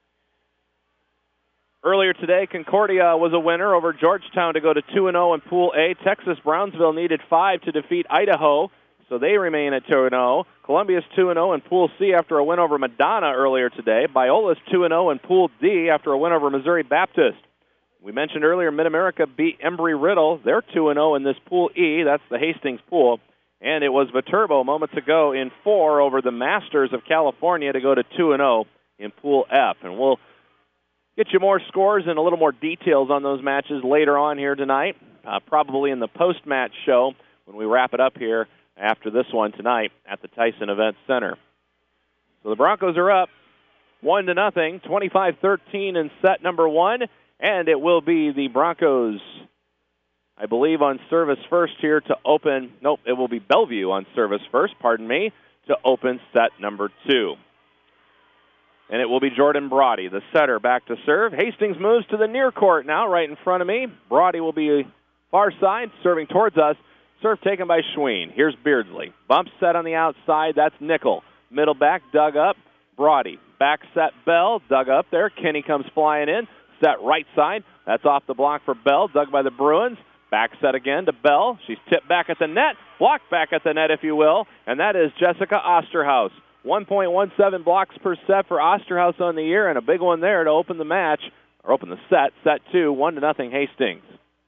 [SPEAKER 4] Earlier today, Concordia was a winner over Georgetown to go to 2-0 in Pool A. Texas Brownsville needed 5 to defeat Idaho, so they remain at 2-0. Columbia's 2-0 in Pool C after a win over Madonna earlier today. Biola's 2-0 in Pool D after a win over Missouri Baptist. We mentioned earlier Mid-America beat Embry-Riddle. They're 2-0 in this Pool E. That's the Hastings pool. And it was Viterbo moments ago in 4 over the Masters of California to go to 2-0 in Pool F. And we'll get you more scores and a little more details on those matches later on here tonight, probably in the post-match show when we wrap it up here after this one tonight at the Tyson Event Center. So the Broncos are up 1-0, 25-13 in set number 1. And it will be the Broncos, I believe, on service first here to open. Nope, it will be Bellevue on service first, to open set number 2. And it will be Jordan Brody, the setter, back to serve. Hastings moves to the near court now, right in front of me. Brody will be far side, serving towards us. Serve taken by Schween. Here's Beardsley. Bump set on the outside. That's Nickel. Middle back, dug up. Brody. Back set Bell, dug up there. Kenny comes flying in. Set right side. That's off the block for Bell, dug by the Bruins. Back set again to Bell. She's tipped back at the net, blocked back at the net, if you will, and that is Jessica Osterhaus. 1.17 blocks per set for Osterhaus on the year, and a big one there to open the match, or open the set. Set 2, 1-0 Hastings.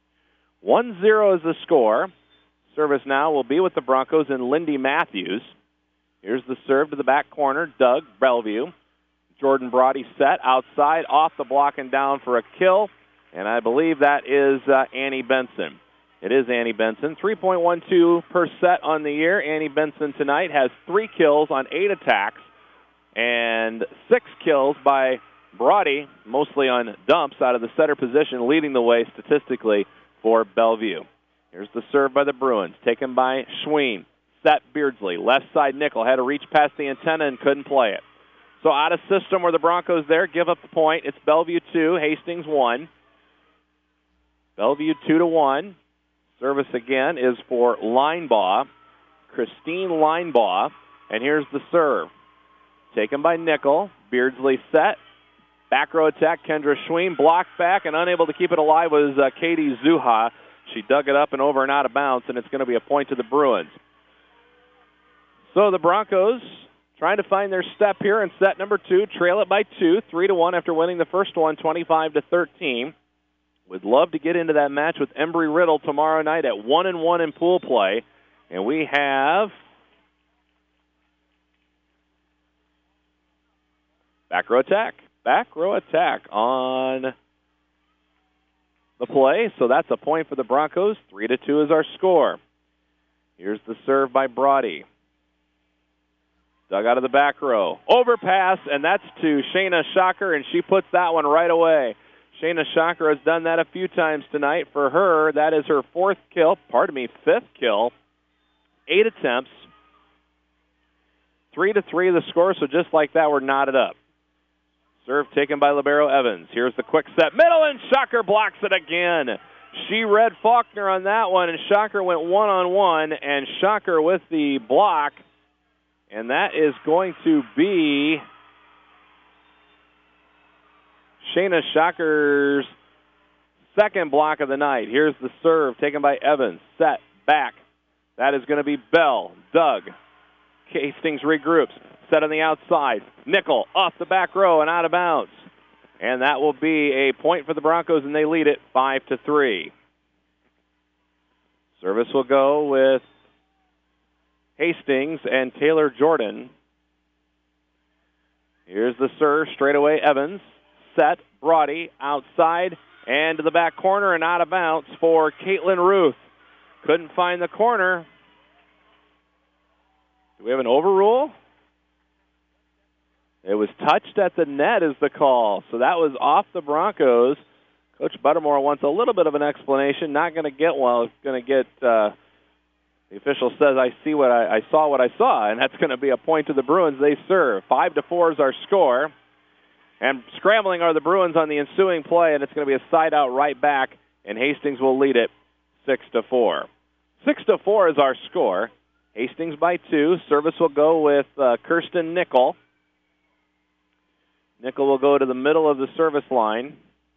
[SPEAKER 4] 1-0 is the score. Service now will be with the Broncos and Lindy Matthews. Here's the serve to the back corner, Doug Bellevue. Jordan Brody set outside, off the block and down for a kill. And I believe that is Annie Benson. It is Annie Benson. 3.12 per set on the year. Annie Benson tonight has 3 kills on 8 attacks and 6 kills by Brody, mostly on dumps out of the setter position, leading the way statistically for Bellevue. Here's the serve by the Bruins, taken by Schween. Set Beardsley. Left side Nickel had to reach past the antenna and couldn't play it. So out of system where the Broncos there give up the point. It's Bellevue 2, Hastings 1. Bellevue 2-1. Service again is for Linebaugh, Christine Linebaugh. And here's the serve. Taken by Nickel. Beardsley set. Back row attack, Kendra Schween. Blocked back and unable to keep it alive was Katie Zuha. She dug it up and over and out of bounds, and it's going to be a point to the Bruins. So the Broncos trying to find their step here in set number 2, trail it by 2, 3-1 after winning the first one, 25-13. Would love to get into that match with Embry-Riddle tomorrow night at 1-1 in pool play. And we have back row attack on the play. So that's a point for the Broncos. 3-2 is our score. Here's the serve by Brody. Dug out of the back row. Overpass, and that's to Shayna Shocker, and she puts that one right away. Shayna Shocker has done that a few times tonight. For her, that is her fifth kill. 8 attempts. 3-3 the score, so just like that, we're knotted up. Serve taken by Libero Evans. Here's the quick set. Middle, and Shocker blocks it again. She read Faulkner on that one, and Shocker went one-on-one, and Shocker with the block. And that is going to be Shayna Shocker's second block of the night. Here's the serve taken by Evans. Set, back. That is going to be Bell. Doug. Hastings regroups. Set on the outside. Nickel off the back row and out of bounds. And that will be a point for the Broncos, and they lead it 5-3. Service will go with Hastings and Taylor Jordan. Here's the serve, straight away Evans. Set, Brody, outside, and to the back corner and out of bounds for Caitlin Ruth. Couldn't find the corner. Do we have an overrule? It was touched at the net is the call. So that was off the Broncos. Coach Buttermore wants a little bit of an explanation. Not going to get one. Going to get, the official says, I saw what I saw, and that's going to be a point to the Bruins. They serve. 5-4 is our score. And scrambling are the Bruins on the ensuing play, and it's going to be a side out right back, and Hastings will lead it 6-4. 6-4 is our score. Hastings by 2. Service will go with Kirsten Nickel. Nickel will go to the middle of the service line.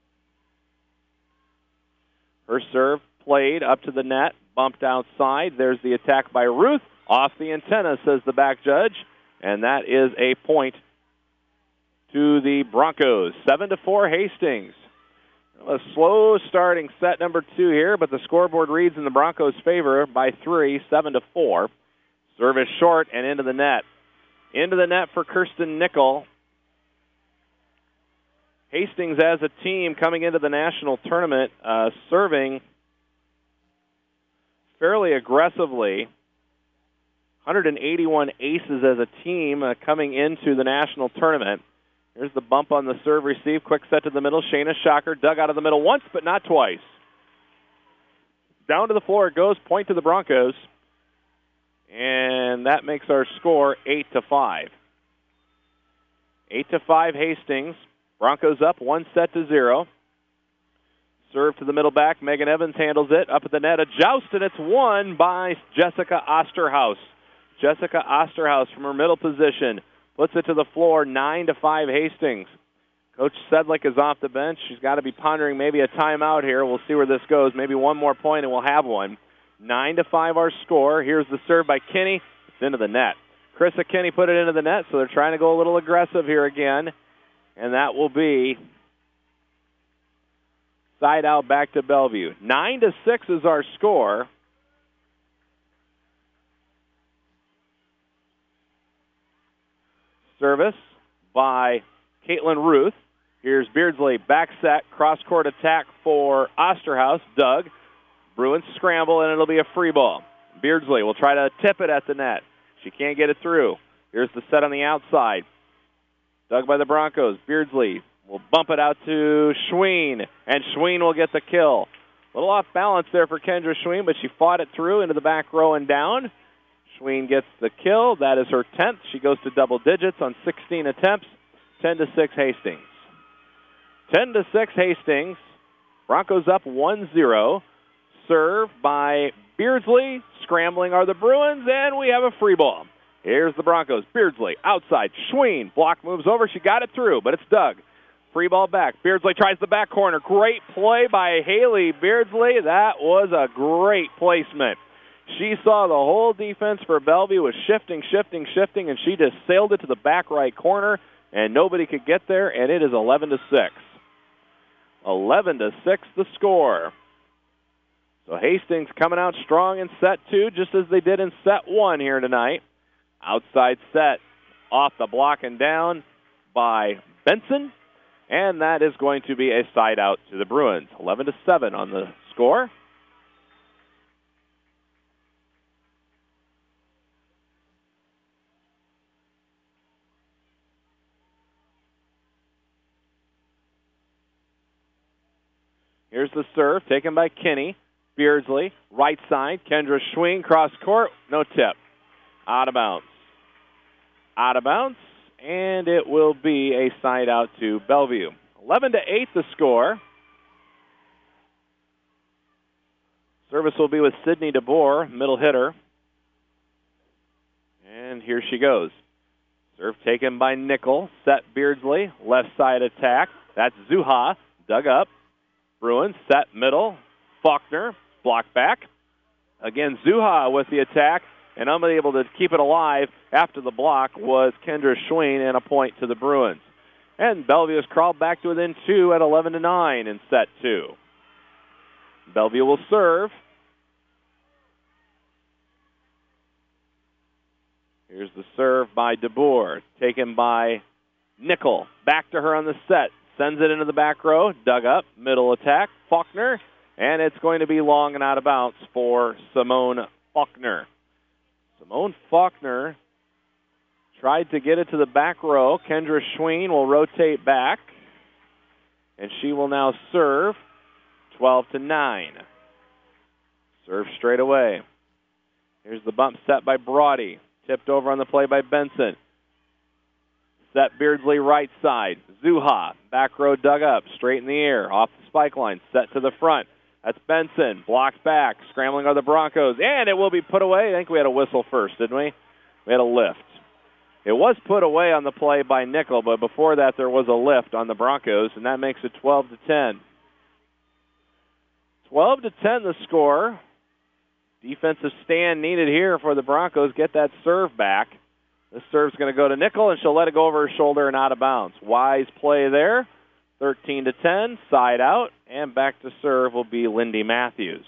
[SPEAKER 4] Her serve played up to the net, bumped outside. There's the attack by Ruth. Off the antenna, says the back judge. And that is a point to the Broncos. 7-4 Hastings. A slow starting set number 2 here, but the scoreboard reads in the Broncos' favor by 3, 7-4. Service short and into the net. Into the net for Kirsten Nickel. Hastings as a team coming into the national tournament serving fairly aggressively. 181 aces as a team coming into the national tournament. Here's the bump on the serve receive. Quick set to the middle. Shayna Shocker dug out of the middle once, but not twice. Down to the floor it goes. Point to the Broncos. And that makes our score 8-5. 8-5 Hastings. Broncos up 1-0. Serve to the middle back. Megan Evans handles it. Up at the net, a joust, and it's won by Jessica Osterhaus. Jessica Osterhaus from her middle position puts it to the floor, 9-5 Hastings. Coach Sedlick is off the bench. She's got to be pondering maybe a timeout here. We'll see where this goes. Maybe one more point, and we'll have one. 9-5 our score. Here's the serve by Kinney. It's into the net. Krista Kinney put it into the net, so they're trying to go a little aggressive here again. And that will be side out back to Bellevue. 9-6 is our score. Service by Caitlin Ruth. Here's Beardsley, back set, cross-court attack for Osterhaus. Doug. Bruins scramble, and it'll be a free ball. Beardsley will try to tip it at the net. She can't get it through. Here's the set on the outside. Dug by the Broncos. Beardsley will bump it out to Schween, and Schween will get the kill. A little off balance there for Kendra Schween, but she fought it through into the back row and down. Schween gets the kill. That is her 10th. She goes to double digits on 16 attempts. 10-6 Hastings. 10-6 Hastings. Broncos up 1-0. Serve by Beardsley. Scrambling are the Bruins, and we have a free ball. Here's the Broncos. Beardsley outside. Schween. Block moves over. She got it through, but it's Doug. Free ball back. Beardsley tries the back corner. Great play by Haley Beardsley. That was a great placement. She saw the whole defense for Bellevue was shifting, and she just sailed it to the back right corner, and nobody could get there, and it is 11-6. 11-6 the score. So Hastings coming out strong in set 2, just as they did in set 1 here tonight. Outside set off the block and down by Benson, and that is going to be a side out to the Bruins. 11-7 on the score. Here's the serve taken by Kinney. Beardsley, right side. Kendra Schween, cross court. No tip. Out of bounds. Out of bounds, and it will be a side out to Bellevue. 11-8 the score. Service will be with Sydney DeBoer, middle hitter. And here she goes. Serve taken by Nickel. Set Beardsley. Left side attack. That's Zuha. Dug up. Bruins set middle. Faulkner. Block back. Again, Zuha with the attack. And unable to keep it alive after the block was Kendra Schween, and a point to the Bruins. And Bellevue has crawled back to within 2 at 11-9 in set 2. Bellevue will serve. Here's the serve by DeBoer, taken by Nickel. Back to her on the set. Sends it into the back row. Dug up. Middle attack. Faulkner. And it's going to be long and out of bounds for Simone Faulkner. Simone Faulkner tried to get it to the back row. Kendra Schween will rotate back. And she will now serve 12-9. Serve straight away. Here's the bump set by Brody. Tipped over on the play by Benson. Set Beardsley right side. Zuha, back row dug up, straight in the air, off the spike line, set to the front. That's Benson, blocked back, scrambling are the Broncos, and it will be put away. I think we had a whistle first, didn't we? We had a lift. It was put away on the play by Nickel, but before that there was a lift on the Broncos, and that makes it 12-10. 12-10 the score. Defensive stand needed here for the Broncos. Get that serve back. This serve's going to go to Nickel, and she'll let it go over her shoulder and out of bounds. Wise play there. 13-10, side out, and back to serve will be Lindy Matthews.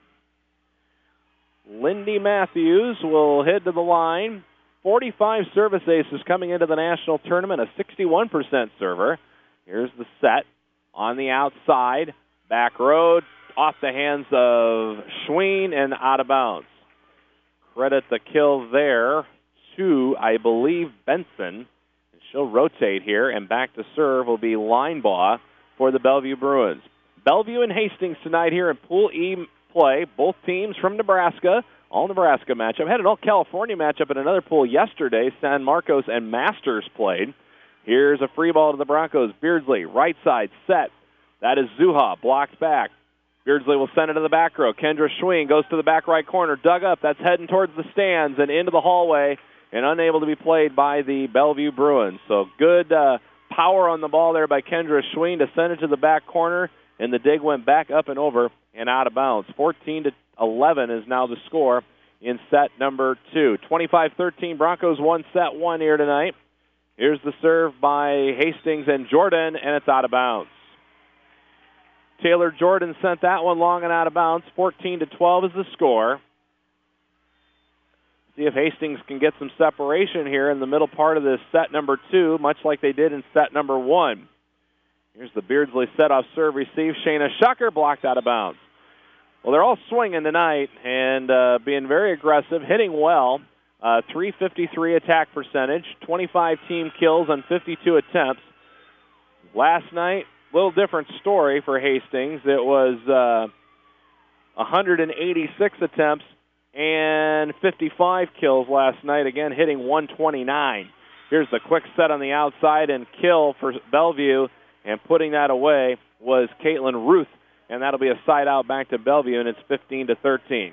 [SPEAKER 4] Lindy Matthews will head to the line. 45 service aces coming into the national tournament, a 61% server. Here's the set on the outside, back road, off the hands of Schween and out of bounds. Credit the kill there to, I believe, Benson. And she'll rotate here, and back to serve will be Linebaugh for the Bellevue Bruins. Bellevue and Hastings tonight here in Pool E play. Both teams from Nebraska. All Nebraska matchup. Had an all-California matchup in another pool yesterday. San Marcos and Masters played. Here's a free ball to the Broncos. Beardsley, right side, set. That is Zuha, blocked back. Beardsley will send it to the back row. Kendra Schween goes to the back right corner. Dug up. That's heading towards the stands and into the hallway and unable to be played by the Bellevue Bruins. So good power on the ball there by Kendra Schween to send it to the back corner, and the dig went back up and over and out of bounds. 14-11 is now the score in set number 2. 25-13, Broncos won set 1 here tonight. Here's the serve by Hastings and Jordan, and it's out of bounds. Taylor Jordan sent that one long and out of bounds. 14-12 is the score. See if Hastings can get some separation here in the middle part of this set number 2, much like they did in set number 1. Here's the Beardsley set-off serve receive. Shayna Shucker blocked out of bounds. Well, they're all swinging tonight and being very aggressive, hitting well. 353 attack percentage, 25 team kills on 52 attempts. Last night, little different story for Hastings. It was 186 attempts and 55 kills last night, again hitting 129. Here's the quick set on the outside and kill for Bellevue, and putting that away was Caitlin Ruth, and that'll be a side out back to Bellevue, and it's 15-13.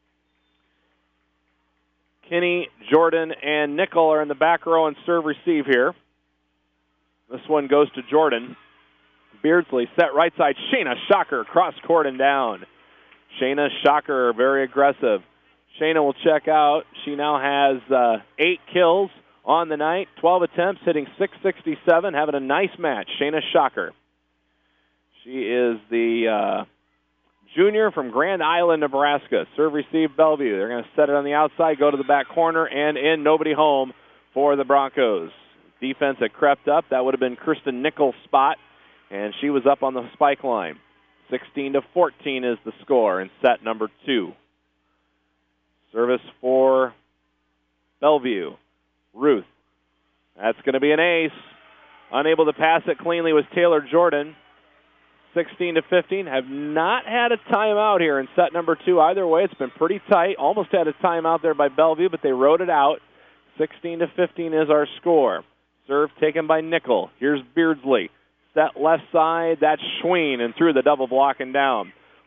[SPEAKER 4] Kinney, Jordan, and Nickel are in the back row and serve receive here. This one goes to Jordan. Beardsley set right side. Shayna Shocker cross court and down. Shayna Shocker very aggressive. Shayna will check out. She now has 8 kills on the night, 12 attempts, hitting .667, having a nice match. Shayna Shocker. She is the junior from Grand Island, Nebraska. Serve receive Bellevue. They're going to set it on the outside, go to the back corner, and in. Nobody home for the Broncos. Defense had crept up. That would have been Kristen Nichols' spot, and she was up on the spike line. 16-14 is the score in set number 2. Service for Bellevue. Ruth. That's going to be an ace. Unable to pass it cleanly was Taylor Jordan. 16-15. Have not had a timeout here in set number 2 either way. It's been pretty tight. Almost had a timeout there by Bellevue, but they rode it out. 16-15 is our score. Serve taken by Nickel. Here's Beardsley. Set left side. That's Schween, and through the double block and down.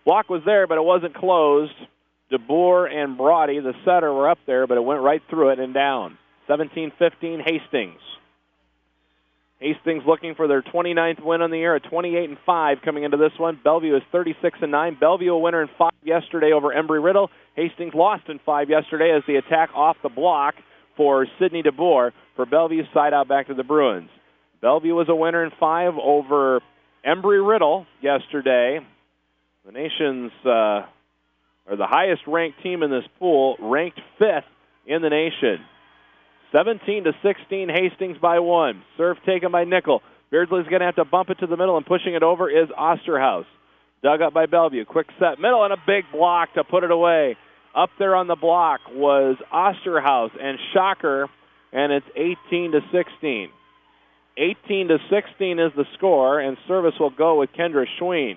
[SPEAKER 4] Block was there, but it wasn't closed. DeBoer and Brody, the setter, were up there, but it went right through it and down. 17-15 Hastings. Hastings looking for their 29th win on the year, at 28-5 coming into this one. Bellevue is 36-9. Bellevue a winner in 5 yesterday over Embry-Riddle. Hastings lost in 5 yesterday as the attack off the block for Sidney DeBoer for Bellevue's side out back to the Bruins. Bellevue was a winner in 5 over Embry-Riddle yesterday. The nation's or the highest-ranked team in this pool, ranked 5th in the nation. 17-16, Hastings by 1. Serve taken by Nickel. Beardsley's going to have to bump it to the middle, and pushing it over is Osterhaus. Dug up by Bellevue. Quick set middle, and a big block to put it away. Up there on the block was Osterhaus and Shocker, and it's 18-16. 18-16 is the score, and service will go with Kendra Schween.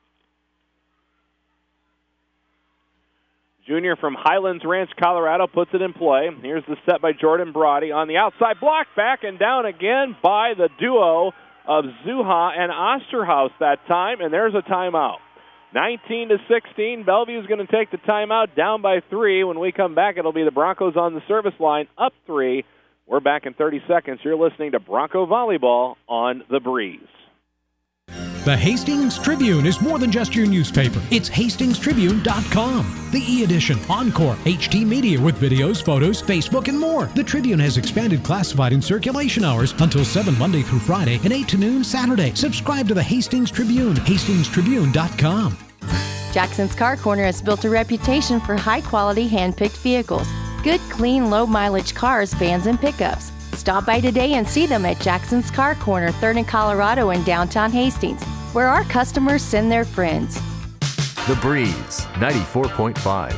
[SPEAKER 4] Junior from Highlands Ranch, Colorado, puts it in play. Here's the set by Jordan Brody on the outside. Block back and down again by the duo of Zuha and Osterhaus that time, and there's a timeout. 19-16, Bellevue's going to take the timeout, down by 3. When we come back, it'll be the Broncos on the service line, up 3. We're back in 30 seconds. You're listening to Bronco Volleyball on The Breeze.
[SPEAKER 17] The Hastings Tribune is more than just your newspaper. It's hastingstribune.com. The e-edition, Encore, HD media with videos, photos, Facebook, and more. The Tribune has expanded classified and circulation hours until 7 Monday through Friday and 8 to noon Saturday. Subscribe to the Hastings Tribune, hastingstribune.com.
[SPEAKER 8] Jackson's Car Corner has built a reputation for high-quality hand-picked vehicles. Good, clean, low-mileage cars, vans, and pickups. Stop by today and see them at Jackson's Car Corner, 3rd and Colorado in downtown Hastings, where our customers send their friends.
[SPEAKER 14] The Breeze, 94.5.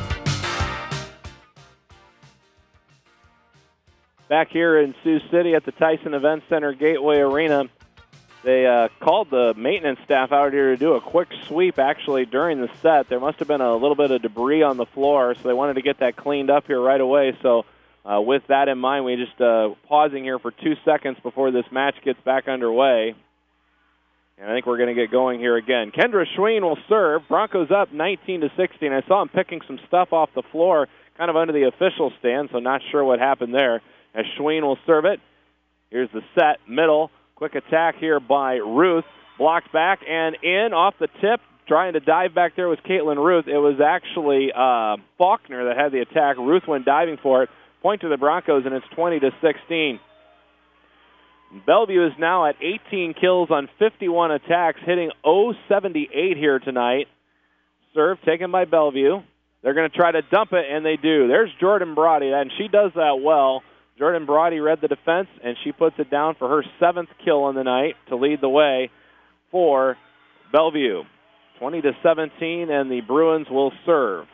[SPEAKER 4] Back here in Sioux City at the Tyson Event Center Gateway Arena, they called the maintenance staff out here to do a quick sweep, actually, during the set. There must have been a little bit of debris on the floor, so they wanted to get that cleaned up here right away. So with that in mind, we just pausing here for 2 seconds before this match gets back underway. And I think we're going to get going here again. Kendra Schween will serve. Broncos up 19-16. I saw him picking some stuff off the floor, kind of under the official stand, so not sure what happened there. As Schween will serve it. Here's the set, middle. Quick attack here by Ruth. Blocked back and in off the tip. Trying to dive back there was Caitlin Ruth. It was actually Faulkner that had the attack. Ruth went diving for it. Point to the Broncos, and it's 20-16. Bellevue is now at 18 kills on 51 attacks, hitting .078 here tonight. Serve taken by Bellevue. They're going to try to dump it, and they do. There's Jordan Brody, and she does that well. Jordan Brody read the defense, and she puts it down for her 7th kill on the night to lead the way for Bellevue. 20-17, and the Bruins will serve.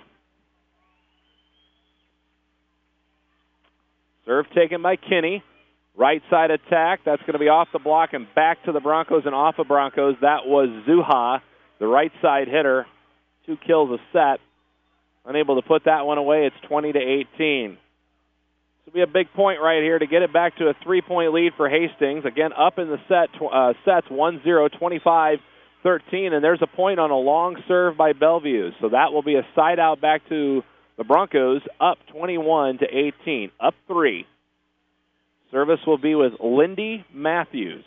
[SPEAKER 4] Serve taken by Kinney. Right side attack. That's going to be off the block and back to the Broncos and off of Broncos. That was Zuha, the right side hitter. 2 kills a set. Unable to put that one away. It's 20-18. This will be a big point right here to get it back to a 3-point lead for Hastings. Again, up in the sets 1-0, 25-13. And there's a point on a long serve by Bellevue. So that will be a side out back to the Broncos, up 21-18, up 3. Service will be with Lindy Matthews.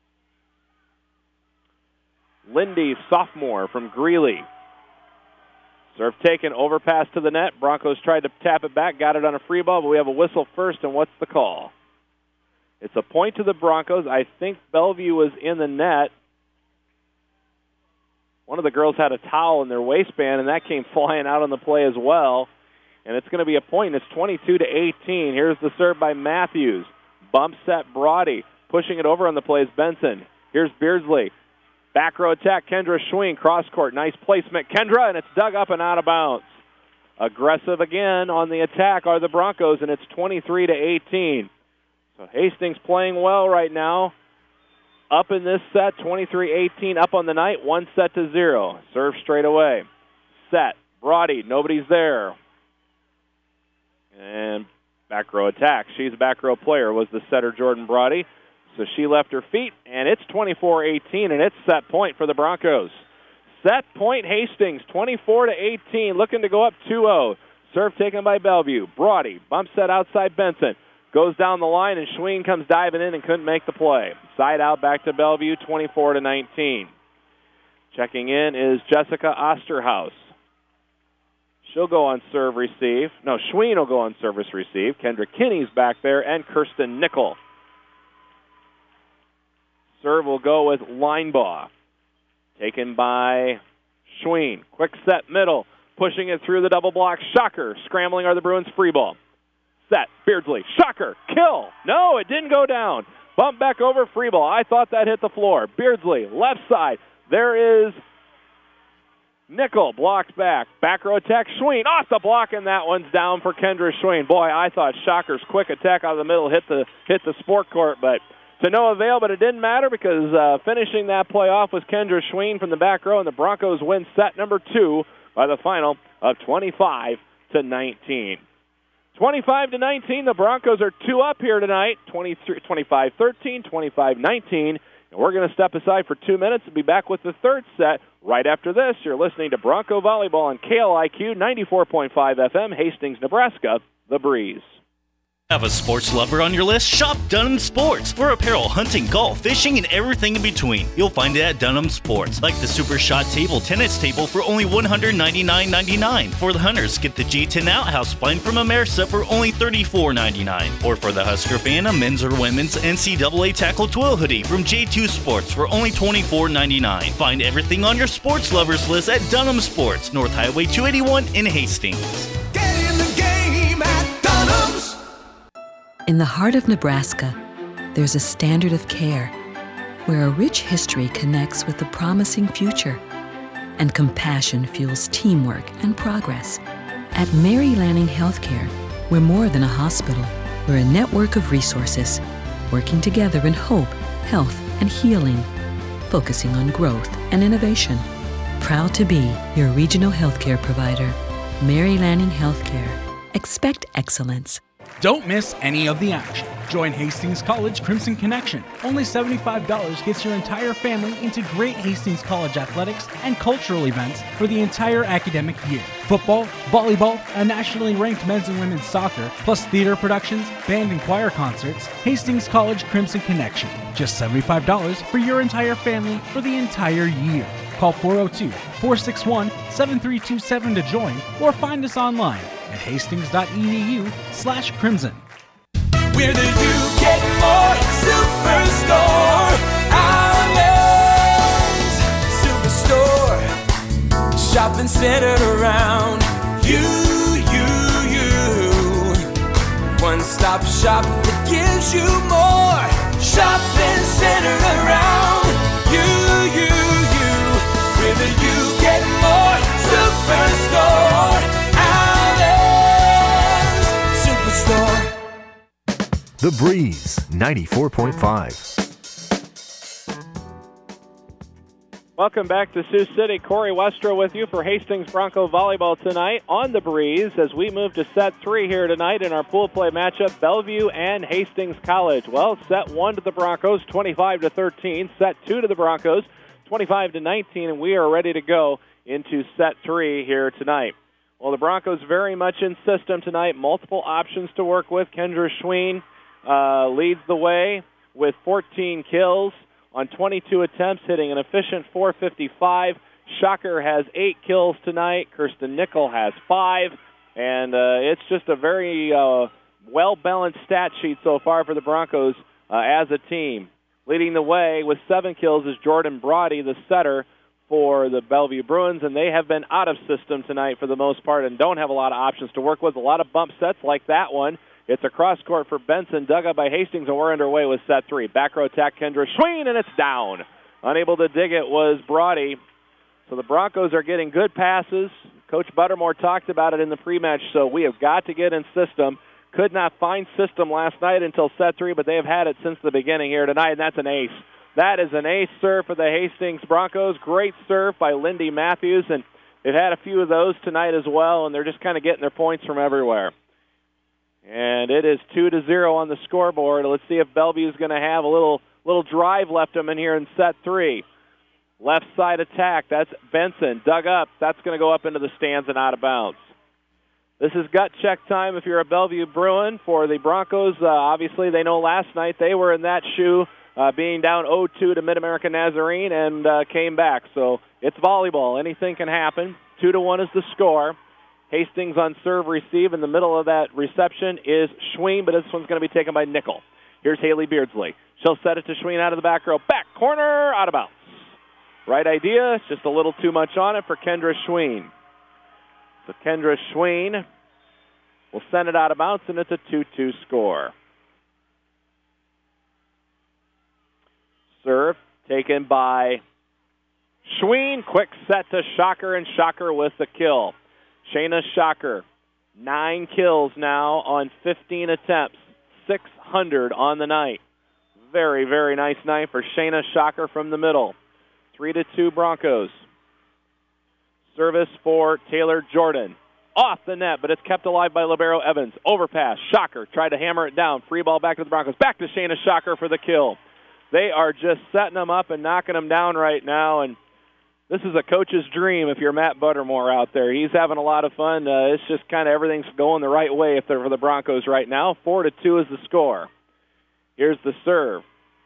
[SPEAKER 4] Lindy, sophomore from Greeley. Serve taken, overpass to the net. Broncos tried to tap it back, got it on a free ball, but we have a whistle first, and what's the call? It's a point to the Broncos. I think Bellevue was in the net. One of the girls had a towel in their waistband, and that came flying out on the play as well. And it's going to be a point. It's 22-18. Here's the serve by Matthews. Bump set Brody. Pushing it over on the play is Benson. Here's Beardsley. Back row attack, Kendra Schween. Cross court. Nice placement, Kendra, and it's dug up and out of bounds. Aggressive again on the attack are the Broncos, and it's 23-18. So Hastings playing well right now. Up in this set, 23-18. Up on the night, 1-0. Serve straight away. Set. Brody. Nobody's there. And back row attack. She's a back row player, was the setter Jordan Brody. So she left her feet, and it's 24-18, and it's set point for the Broncos. Set point Hastings, 24-18, looking to go up 2-0. Serve taken by Bellevue. Brody bump set outside Benson. Goes down the line, and Schween comes diving in and couldn't make the play. Side out back to Bellevue, 24-19. Checking in is Jessica Osterhaus. She'll go on serve receive. No, Schween will go on service receive. Kendra Kinney's back there, and Kirsten Nickel. Serve will go with Linebaugh. Taken by Schween. Quick set middle. Pushing it through the double block. Shocker. Scrambling are the Bruins. Free ball. Set. Beardsley. Shocker. Kill. No, it didn't go down. Bump back over. Free ball. I thought that hit the floor. Beardsley. Left side. There is Nickel. Blocked back. Back row attack. Schween. Off the block, and that one's down for Kendra Schween. Boy, I thought Shocker's quick attack out of the middle hit the sport court, but to no avail. But it didn't matter because finishing that play off was Kendra Schween from the back row, and the Broncos win set number 2 by the final of 25-19. 25-19, the Broncos are 2 up here tonight, 25-13, 25-19. And we're going to step aside for 2 minutes and be back with the third set right after this. You're listening to Bronco Volleyball on KLIQ 94.5 FM, Hastings, Nebraska, The Breeze.
[SPEAKER 15] Have a sports lover on your list? Shop Dunham Sports. For apparel, hunting, golf, fishing, and everything in between. You'll find it at Dunham Sports. Like the Super Shot Table tennis table for only $199.99. For the hunters, get the G10 Outhouse Spine from Amersa for only $34.99. Or for the Husker fan, a men's or women's NCAA Tackle Twill hoodie from J2 Sports for only $24.99. Find everything on your sports lovers list at Dunham Sports, North Highway 281 in Hastings.
[SPEAKER 18] In the heart of Nebraska, there's a standard of care where a rich history connects with a promising future and compassion fuels teamwork and progress. At Mary Lanning Healthcare, we're more than a hospital. We're a network of resources working together in hope, health, and healing, focusing on growth and innovation. Proud to be your regional healthcare provider. Mary Lanning Healthcare. Expect excellence.
[SPEAKER 19] Don't miss any of the action. Join Hastings College Crimson Connection. Only $75 gets your entire family into great Hastings College athletics and cultural events for the entire academic year. Football, volleyball, a nationally ranked men's and women's soccer, plus theater productions, band and choir concerts. Hastings College Crimson Connection. Just $75 for your entire family for the entire year. Call 402-461-7327 to join or find us online at hastings.edu/crimson.
[SPEAKER 6] We're the You Get More Superstore. Outlets Superstore. Shopping centered around you. One-stop shop that gives you more. Shopping centered around you. We're the You Get More Superstore.
[SPEAKER 14] The Breeze 94.5.
[SPEAKER 4] Welcome back to Sioux City. Corey Westrow with you for Hastings Bronco Volleyball tonight on The Breeze as we move to set 3 here tonight in our pool play matchup, Bellevue and Hastings College. Well, set 1 to the Broncos, 25-13. Set 2 to the Broncos, 25-19, and we are ready to go into set 3 here tonight. Well, the Broncos very much in system tonight. Multiple options to work with. Kendra Schween leads the way with 14 kills on 22 attempts, hitting an efficient .455. Shocker has 8 kills tonight. Kirsten Nickel has 5. And it's just a very well-balanced stat sheet so far for the Broncos as a team. Leading the way with 7 kills is Jordan Brody, the setter for the Bellevue Bruins, and they have been out of system tonight for the most part and don't have a lot of options to work with. A lot of bump sets like that one. It's a cross-court for Benson, dug up by Hastings, and we're underway with set 3. Back row attack, Kendra Schween, and it's down. Unable to dig it was Brody. So the Broncos are getting good passes. Coach Buttermore talked about it in the pre-match, so we have got to get in system. Could not find system last night until set 3, but they have had it since the beginning here tonight, and that's an ace. That is an ace serve for the Hastings Broncos. Great serve by Lindy Matthews, and they've had a few of those tonight as well, and they're just kind of getting their points from everywhere. And it is 2-0 on the scoreboard. Let's see if Bellevue's going to have a little drive left them in here in set 3. Left side attack. That's Benson. Dug up. That's going to go up into the stands and out of bounds. This is gut check time if you're a Bellevue Bruin for the Broncos. Obviously, they know last night they were in that shoe, being down 0-2 to Mid-America Nazarene and came back. So it's volleyball. Anything can happen. 2-1 is the score. Hastings on serve receive. In the middle of that reception is Schween, but this one's going to be taken by Nickel. Here's Haley Beardsley. She'll set it to Schween out of the back row. Back corner, out of bounds. Right idea, it's just a little too much on it for Kendra Schween. So Kendra Schween will send it out of bounds, and it's a 2-2 score. Serve taken by Schween. Quick set to Shocker, and Shocker with the kill. Shayna Shocker, 9 kills now on 15 attempts, 600 on the night. Very, very nice night for Shayna Shocker from the middle. 3-2 Broncos. Service for Taylor Jordan. Off the net, but it's kept alive by Libero Evans. Overpass. Shocker tried to hammer it down. Free ball back to the Broncos. Back to Shayna Shocker for the kill. They are just setting them up and knocking them down right now, and this is a coach's dream if you're Matt Buttermore out there. He's having a lot of fun. It's just kind of everything's going the right way if they're for the Broncos right now. 4-2 is the score. Here's the serve.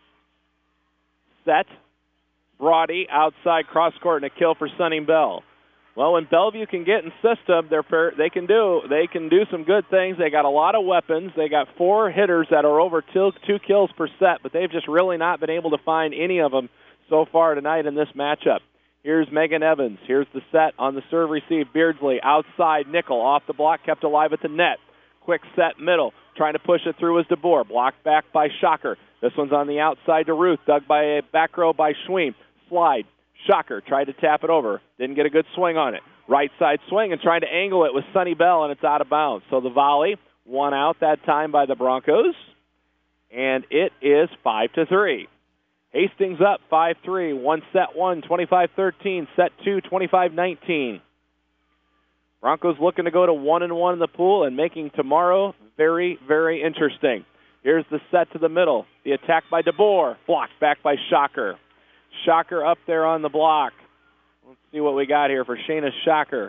[SPEAKER 4] Set. Brody outside cross court and a kill for Sunny Bell. Well, when Bellevue can get in system, they can do some good things. They got a lot of weapons. They got 4 hitters that are over 2 kills per set, but they've just really not been able to find any of them so far tonight in this matchup. Here's Megan Evans. Here's the set on the serve receive. Beardsley outside. Nickel off the block, kept alive at the net. Quick set middle. Trying to push it through was DeBoer. Blocked back by Shocker. This one's on the outside to Ruth. Dug by a back row by Schween. Slide. Shocker tried to tap it over. Didn't get a good swing on it. Right side swing and trying to angle it with Sunny Bell, and it's out of bounds. So the volley, 1 out that time by the Broncos, and it is 5-3. Hastings up 5-3. One set 1, 25-13. Set 2, 25-19. Broncos looking to go to 1-1 in the pool and making tomorrow very, very interesting. Here's the set to the middle. The attack by DeBoer. Blocked back by Shocker. Shocker up there on the block. Let's see what we got here for Shayna Shocker.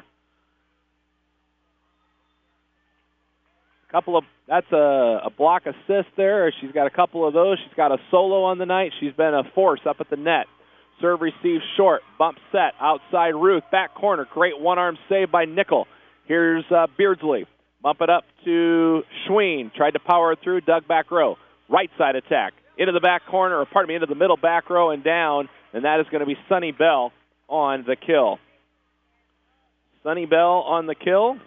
[SPEAKER 4] That's a block assist there. She's got a couple of those. She's got a solo on the night. She's been a force up at the net. Serve receive short. Bump set. Outside Ruth. Back corner. Great one-arm save by Nickel. Here's Beardsley. Bump it up to Schween. Tried to power it through. Dug back row. Right side attack. Into the back corner, into the middle back row and down. And that is going to be Sunny Bell on the kill. Sunny Bell on the kill.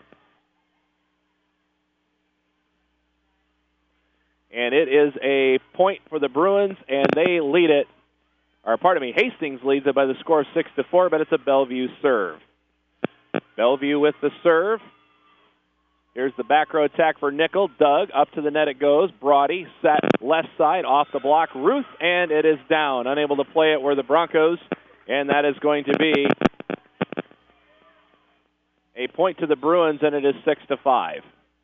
[SPEAKER 4] And it is a point for the Bruins, and they lead it. Hastings leads it by the score of 6-4, but it's a Bellevue serve. Bellevue with the serve. Here's the back row attack for Nickel. Dug, up to the net it goes. Brody, set left side, off the block. Ruth, and it is down. Unable to play it where the Broncos, and that is going to be a point to the Bruins, and it is 6-5.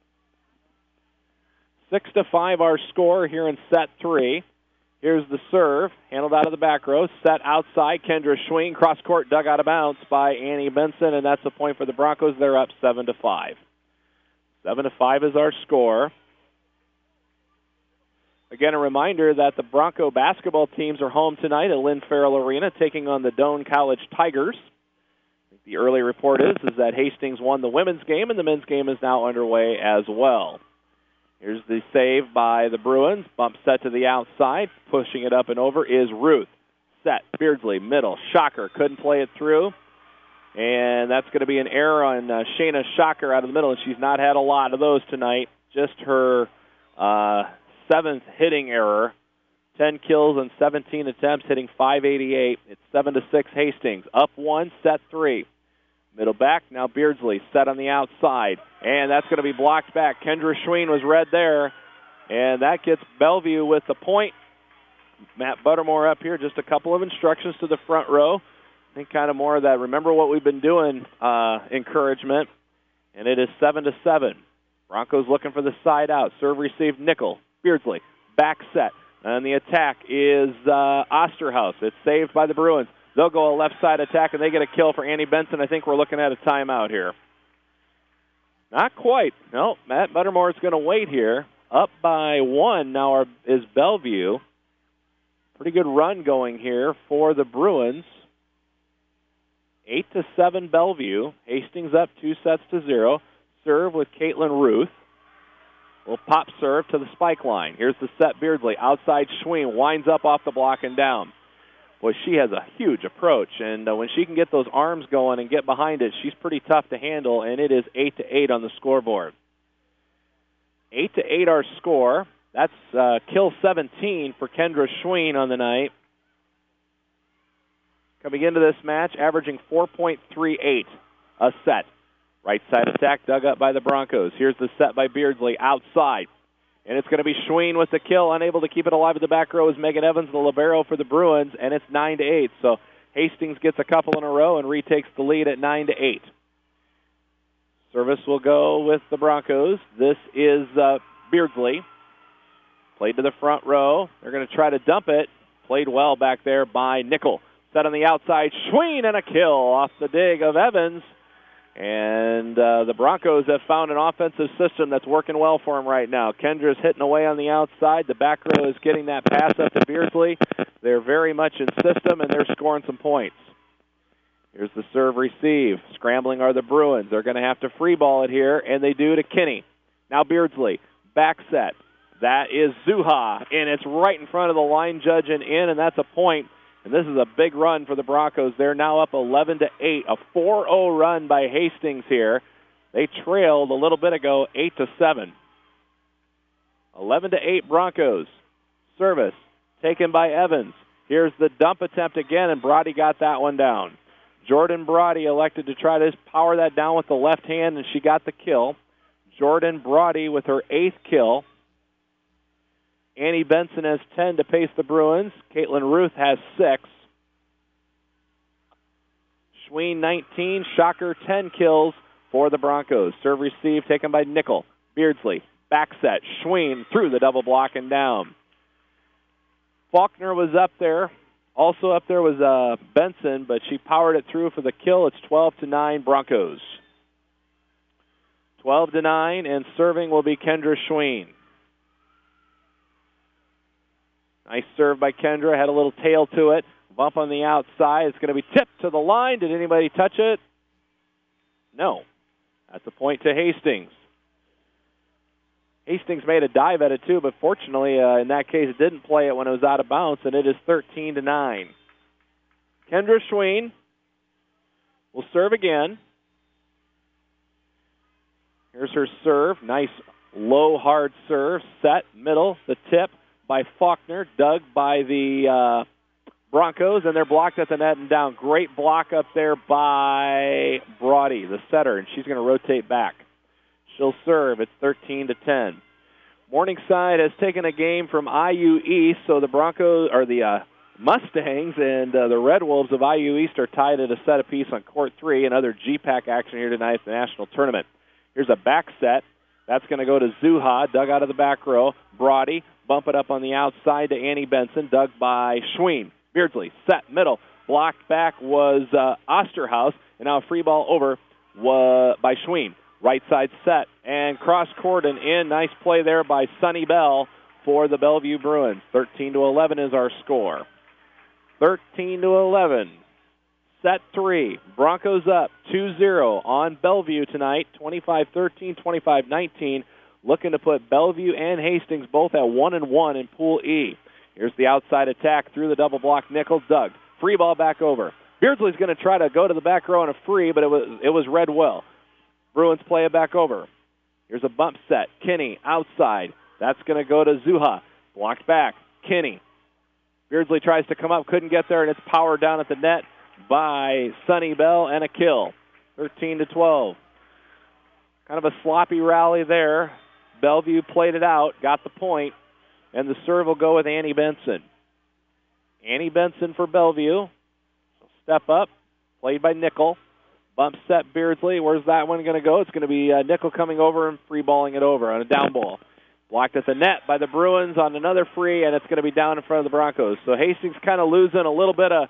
[SPEAKER 4] 6-5 our score here in set 3. Here's the serve, handled out of the back row. Set outside, Kendra Schween. Cross court, dug out of bounds by Annie Benson, and that's a point for the Broncos. They're up 7-5. 7-5 is our score. Again, a reminder that the Bronco basketball teams are home tonight at Lynn Farrell Arena, taking on the Doane College Tigers. The early report is that Hastings won the women's game, and the men's game is now underway as well. Here's the save by the Bruins. Bump set to the outside. Pushing it up and over is Ruth. Set. Beardsley, middle. Shocker couldn't play it through. And that's going to be an error on Shayna Shocker out of the middle. And she's not had a lot of those tonight. Just her 7th hitting error. 10 kills and 17 attempts, hitting .588. It's 7-6 Hastings. Up 1, set 3. Middle back, now Beardsley, set on the outside. And that's going to be blocked back. Kendra Schween was red there. And that gets Bellevue with the point. Matt Buttermore up here, just a couple of instructions to the front row. I think kind of more of that, remember what we've been doing, encouragement. And it is 7-7. Broncos looking for the side out. Serve received Nickel. Beardsley, back set. And the attack is Osterhaus. It's saved by the Bruins. They'll go a left side attack, and they get a kill for Annie Benson. I think we're looking at a timeout here. Not quite. No, Matt Buttermore is going to wait here. Up by 1 now is Bellevue. Pretty good run going here for the Bruins. 8-7 Bellevue. Hastings up 2-0. Serve with Caitlin Ruth. Will pop serve to the spike line. Here's the set. Beardsley outside. Schween winds up off the block and down. Boy, she has a huge approach, and when she can get those arms going and get behind it, she's pretty tough to handle, and it is 8-8 on the scoreboard. 8-8 our score. That's kill 17 for Kendra Schween on the night. Coming into this match, averaging 4.38 a set. Right side attack dug up by the Broncos. Here's the set by Beardsley outside. And it's going to be Schween with the kill. Unable to keep it alive at the back row is Megan Evans, the libero for the Bruins, and it's 9-8. So Hastings gets a couple in a row and retakes the lead at 9-8. Service will go with the Broncos. This is Beardsley. Played to the front row. They're going to try to dump it. Played well back there by Nickel. Set on the outside. Schween and a kill off the dig of Evans. And the Broncos have found an offensive system that's working well for them right now. Kendra's hitting away on the outside. The back row is getting that pass up to Beardsley. They're very much in system, and they're scoring some points. Here's the serve receive. Scrambling are the Bruins. They're going to have to free ball it here, and they do to Kinney. Now Beardsley. Back set. That is Zuha, and it's right in front of the line judge and in, and that's a point. And this is a big run for the Broncos. They're now up 11-8, a 4-0 run by Hastings here. They trailed a little bit ago, 8-7. 11-8 Broncos. Service taken by Evans. Here's the dump attempt again, and Brody got that one down. Jordan Brody elected to try to power that down with the left hand, and she got the kill. Jordan Brody with her 8th kill. Annie Benson has 10 to pace the Bruins. Caitlin Ruth has 6. Schween 19. Shocker 10 kills for the Broncos. Serve receive taken by Nickel. Beardsley. Back set. Schween through the double block and down. Faulkner was up there. Also up there was Benson, but she powered it through for the kill. It's 12-9 Broncos. 12-9, and serving will be Kendra Schween. Nice serve by Kendra. Had a little tail to it. Bump on the outside. It's going to be tipped to the line. Did anybody touch it? No. That's a point to Hastings. Hastings made a dive at it too, but fortunately, in that case, it didn't play it when it was out of bounds, and it is 13-9. Kendra Schween will serve again. Here's her serve. Nice low, hard serve. Set, middle, the tip by Faulkner, dug by the Broncos, and they're blocked at the net and down. Great block up there by Brody, the setter, and she's going to rotate back. She'll serve. It's 13-10. Morningside has taken a game from IU East, so the Broncos or the Mustangs and the Red Wolves of IU East are tied at a set apiece on court 3. Another GPAC action here tonight at the national tournament. Here's a back set. That's going to go to Zuha, dug out of the back row. Brody, bump it up on the outside to Annie Benson, dug by Schween. Beardsley, set, middle. Blocked back was Osterhaus, and now a free ball over by Schween. Right side set, and cross court and in. Nice play there by Sunny Bell for the Bellevue Bruins. 13-11 is our score. 13-11. Set 3. Broncos up 2-0 on Bellevue tonight. 25-13, 25-19. Looking to put Bellevue and Hastings both at 1-1 in Pool E. Here's the outside attack through the double block. Nichols dug. Free ball back over. Beardsley's going to try to go to the back row on a free, but it was read well. Bruins play it back over. Here's a bump set. Kinney outside. That's going to go to Zuha. Blocked back. Kinney. Beardsley tries to come up, couldn't get there, and it's powered down at the net by Sunny Bell and a kill. 13-12. Kind of a sloppy rally there. Bellevue played it out, got the point, and the serve will go with Annie Benson. Annie Benson for Bellevue. Step up, played by Nickel. Bump set Beardsley. Where's that one going to go? It's going to be Nickel coming over and free balling it over on a down ball. Blocked at the net by the Bruins on another free, and it's going to be down in front of the Broncos. So Hastings kind of losing a little bit of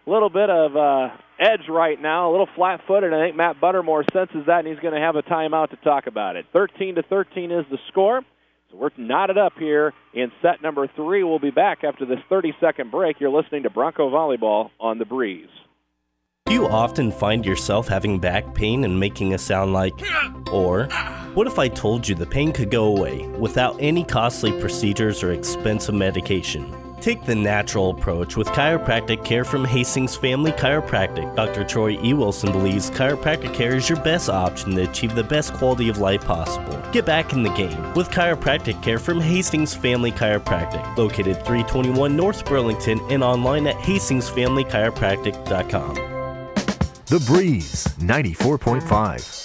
[SPEAKER 4] little bit of edge right now, a little flat-footed. I think Matt Buttermore senses that, and he's going to have a timeout to talk about it. 13-13 is the score. So we're knotted up here in set number 3. We'll be back after this 30-second break. You're listening to Bronco Volleyball on The Breeze.
[SPEAKER 20] Do you often find yourself having back pain and making a sound like, or what if I told you the pain could go away without any costly procedures or expensive medication? Take the natural approach with chiropractic care from Hastings Family Chiropractic. Dr. Troy E. Wilson believes chiropractic care is your best option to achieve the best quality of life possible. Get back in the game with chiropractic care from Hastings Family Chiropractic, located 321 North Burlington and online at hastingsfamilychiropractic.com.
[SPEAKER 14] The Breeze 94.5.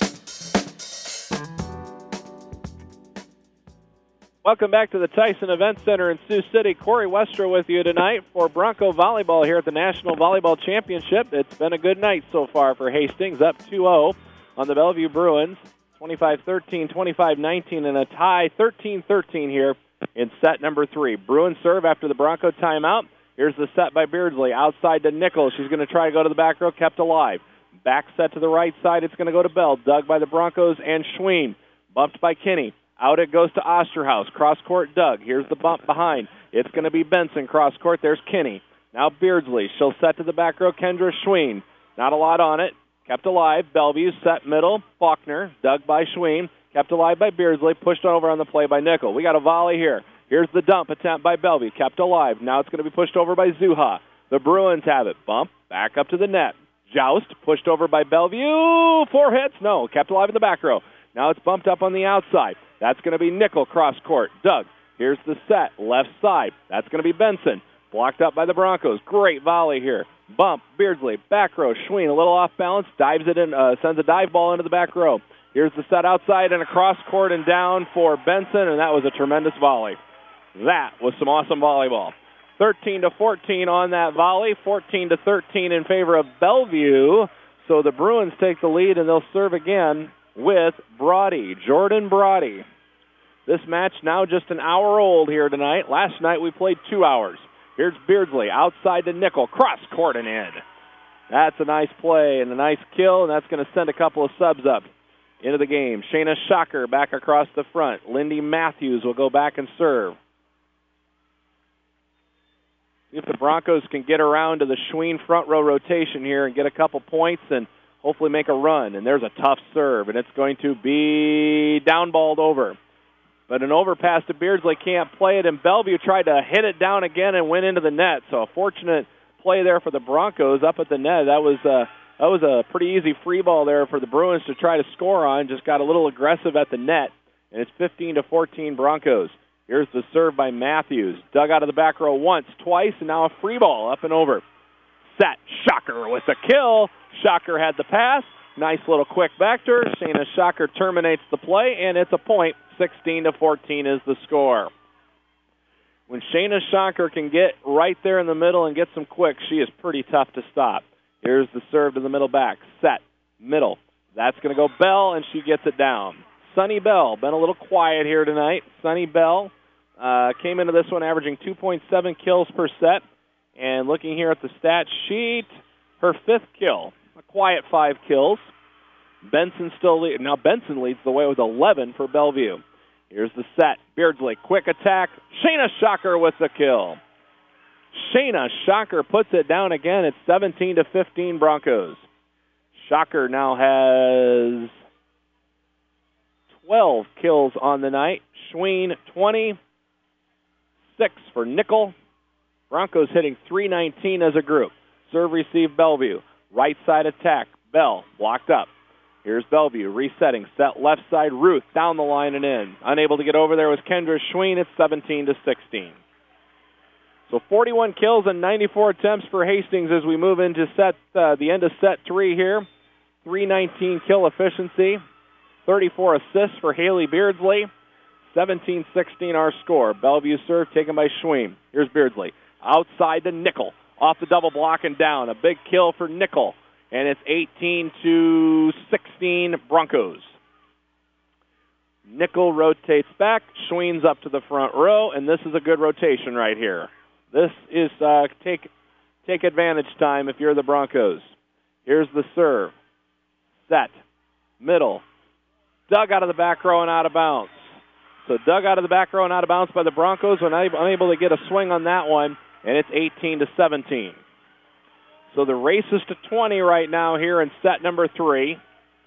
[SPEAKER 4] Welcome back to the Tyson Event Center in Sioux City. Corey Westra with you tonight for Bronco Volleyball here at the National Volleyball Championship. It's been a good night so far for Hastings, up 2-0 on the Bellevue Bruins. 25-13, 25-19, and a tie 13-13 here in set number 3. Bruins serve after the Bronco timeout. Here's the set by Beardsley. Outside to Nichols. She's going to try to go to the back row, kept alive. Back set to the right side. It's going to go to Bell. Dug by the Broncos and Schween. Bumped by Kinney. Out it goes to Osterhaus. Cross-court Doug. Here's the bump behind. It's going to be Benson. Cross-court. There's Kinney. Now Beardsley. She'll set to the back row. Kendra Schween. Not a lot on it. Kept alive. Bellevue set middle. Faulkner. Dug by Schween. Kept alive by Beardsley. Pushed over on the play by Nickel. We got a volley here. Here's the dump attempt by Bellevue. Kept alive. Now it's going to be pushed over by Zuha. The Bruins have it. Bump. Back up to the net. Joust. Pushed over by Bellevue. 4 hits. No. Kept alive in the back row. Now it's bumped up on the outside. That's going to be Nickel cross-court. Doug, here's the set, left side. That's going to be Benson. Blocked up by the Broncos. Great volley here. Bump, Beardsley, back row. Schween, a little off balance, dives it in, sends a dive ball into the back row. Here's the set outside and across court and down for Benson, and that was a tremendous volley. That was some awesome volleyball. 13-14 on that volley, 14-13 in favor of Bellevue. So the Bruins take the lead, and they'll serve again with Brody, Jordan Brody. This match now just an hour old here tonight. Last night we played 2 hours. Here's Beardsley, outside to Nickel, cross court and in. That's a nice play and a nice kill, and that's going to send a couple of subs up into the game. Shayna Shocker back across the front. Lindy Matthews will go back and serve. See if the Broncos can get around to the Schween front row rotation here and get a couple points and hopefully make a run. And there's a tough serve, and it's going to be downballed over. But an overpass to Beardsley can't play it, and Bellevue tried to hit it down again and went into the net. So a fortunate play there for the Broncos up at the net. That was a pretty easy free ball there for the Bruins to try to score on. Just got a little aggressive at the net, and it's 15-14 Broncos. Here's the serve by Matthews. Dug out of the back row once, twice, and now a free ball up and over. Set. Shocker with the kill. Shocker had the pass. Nice little quick back to her. Shayna Shocker terminates the play, and it's a point. 16-14 is the score. When Shayna Shocker can get right there in the middle and get some quick, she is pretty tough to stop. Here's the serve to the middle back. Set. Middle. That's going to go Bell, and she gets it down. Sunny Bell, been a little quiet here tonight. Sunny Bell came into this one averaging 2.7 kills per set. And looking here at the stat sheet, her 5th kill. A quiet 5 kills. Benson still leads. Now Benson leads the way with 11 for Bellevue. Here's the set. Beardsley, quick attack. Shayna Shocker with the kill. Shayna Shocker puts it down again. It's 17-15 Broncos. Shocker now has 12 kills on the night. Schween, 20. 6 for Nickel. Broncos hitting .319 as a group. Serve, receive, Bellevue. Right side attack. Bell blocked up. Here's Bellevue resetting. Set left side. Ruth down the line and in. Unable to get over there was Kendra Schween. It's 17-16. So 41 kills and 94 attempts for Hastings as we move into the end of set 3 here. .319 kill efficiency. 34 assists for Haley Beardsley. 17-16 our score. Bellevue serve taken by Schween. Here's Beardsley. Outside to Nickel. Off the double block and down. A big kill for Nickel. And it's 18-16 Broncos. Nickel rotates back. Schween's up to the front row. And this is a good rotation right here. This is take take advantage time if you're the Broncos. Here's the serve. Set. Middle. Dug out of the back row and out of bounds. So dug out of the back row and out of bounds by the Broncos, unable to get a swing on that one, and it's 18-17. So the race is to 20 right now here in set number 3.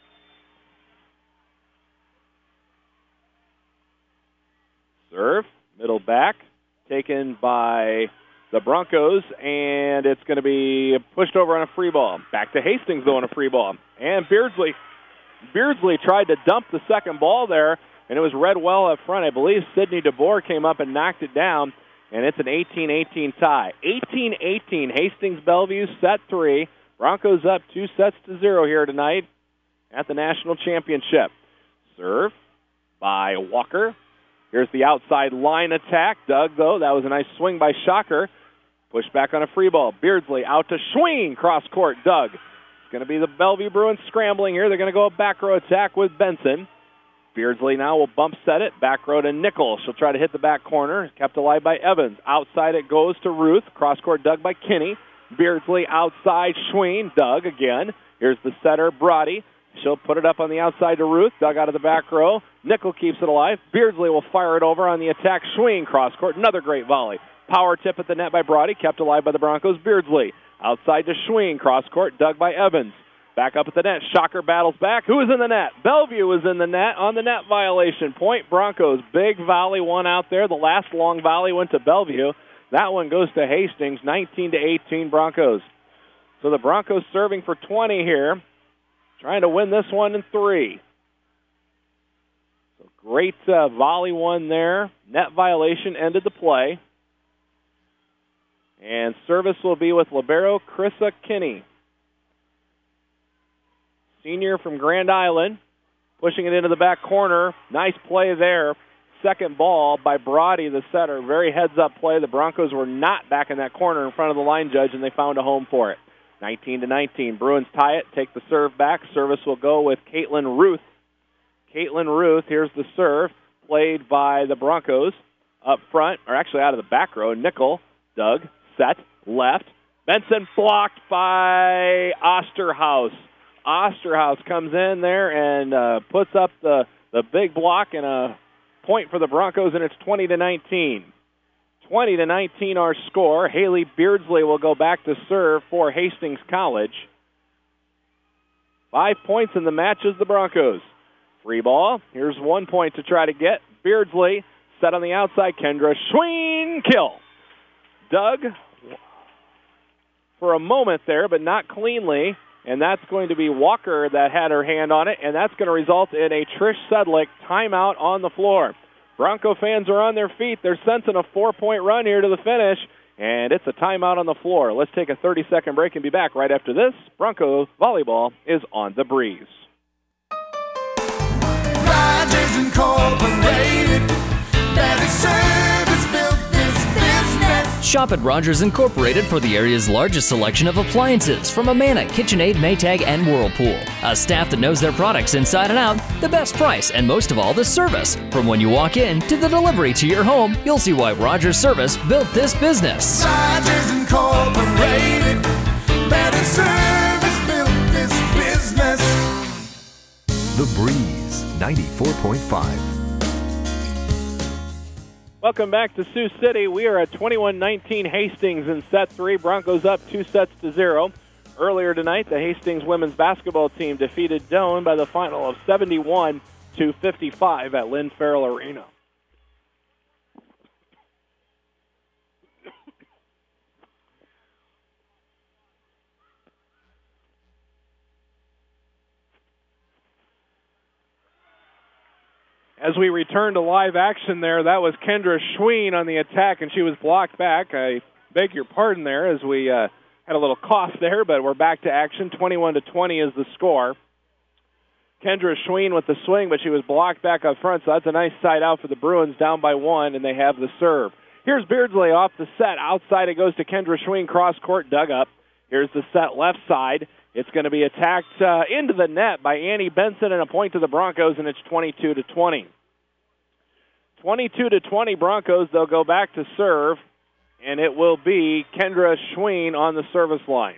[SPEAKER 4] Serve, middle back, taken by the Broncos, and it's going to be pushed over on a free ball. Back to Hastings, though, on a free ball. And Beardsley tried to dump the second ball there, and it was read well up front. I believe Sidney DeBoer came up and knocked it down, and it's an 18-18 tie. 18-18, Hastings-Bellevue, set 3. Broncos up 2-0 here tonight at the National Championship. Serve by Walker. Here's the outside line attack. Dug, though. That was a nice swing by Shocker. Pushed back on a free ball. Beardsley out to Schween. Cross court. Dug. It's going to be the Bellevue Bruins scrambling here. They're going to go a back row attack with Benson. Beardsley now will bump set it. Back row to Nichols. She'll try to hit the back corner. Kept alive by Evans. Outside it goes to Ruth. Cross court dug by Kinney. Beardsley outside. Schween. Dug again. Here's the setter, Brody. She'll put it up on the outside to Ruth. Dug out of the back row. Nickel keeps it alive. Beardsley will fire it over on the attack. Schween cross court. Another great volley. Power tip at the net by Brody. Kept alive by the Broncos. Beardsley. Outside to Schween. Cross court. Dug by Evans. Back up at the net. Shocker battles back. Who is in the net? Bellevue was in the net on the net violation. Point Broncos. Big volley one out there. The last long volley went to Bellevue. That one goes to Hastings. 19-18 Broncos. So the Broncos serving for 20 here. Trying to win this one in 3. So great volley one there. Net violation ended the play. And service will be with libero Krissa Kinney. Senior from Grand Island. Pushing it into the back corner. Nice play there. Second ball by Brody, the setter. Very heads-up play. The Broncos were not back in that corner in front of the line judge, and they found a home for it. 19-19. Bruins tie it, take the serve back. Service will go with Caitlin Ruth. Caitlin Ruth, here's the serve, played by the Broncos. Up front, or actually out of the back row, Nickel, Dug, set, left. Benson blocked by Osterhaus. Osterhaus comes in there and puts up the big block and a point for the Broncos, and it's 20-19. 20-19 our score. Haley Beardsley will go back to serve for Hastings College. 5 points in the match is the Broncos. Free ball. Here's 1 point to try to get. Beardsley set on the outside. Kendra Schween kill. Dug for a moment there, but not cleanly. And that's going to be Walker that had her hand on it, and that's going to result in a Trish Sedlick timeout on the floor. Bronco fans are on their feet. They're sensing a 4-point run here to the finish, and it's a timeout on the floor. Let's take a 30-second break and be back right after this. Bronco volleyball is on the breeze.
[SPEAKER 6] Rogers Incorporated, better service built this business.
[SPEAKER 10] Shop at Rogers Incorporated for the area's largest selection of appliances from Amana, KitchenAid, Maytag, and Whirlpool. A staff that knows their products inside and out, the best price, and most of all, the service. From when you walk in to the delivery to your home, you'll see why Rogers Service built this business.
[SPEAKER 6] Rogers Incorporated, better service built this business.
[SPEAKER 14] The Breeze 94.5.
[SPEAKER 4] Welcome back to Sioux City. We are at 21-19 Hastings in set 3. Broncos up 2-0. Earlier tonight, the Hastings women's basketball team defeated Doane by the final of 71-55 at Lynn Farrell Arena. As we return to live action there, that was Kendra Schween on the attack, and she was blocked back. I beg your pardon there as we had a little cough there, but we're back to action. 21-20 is the score. Kendra Schween with the swing, but she was blocked back up front, so that's a nice side out for the Bruins, down by 1, and they have the serve. Here's Beardsley off the set. Outside it goes to Kendra Schween, cross-court, dug up. Here's the set left side. It's going to be attacked into the net by Annie Benson and a point to the Broncos, and it's 22-20. 22-20 Broncos. They'll go back to serve. and it will be Kendra Schween on the service line.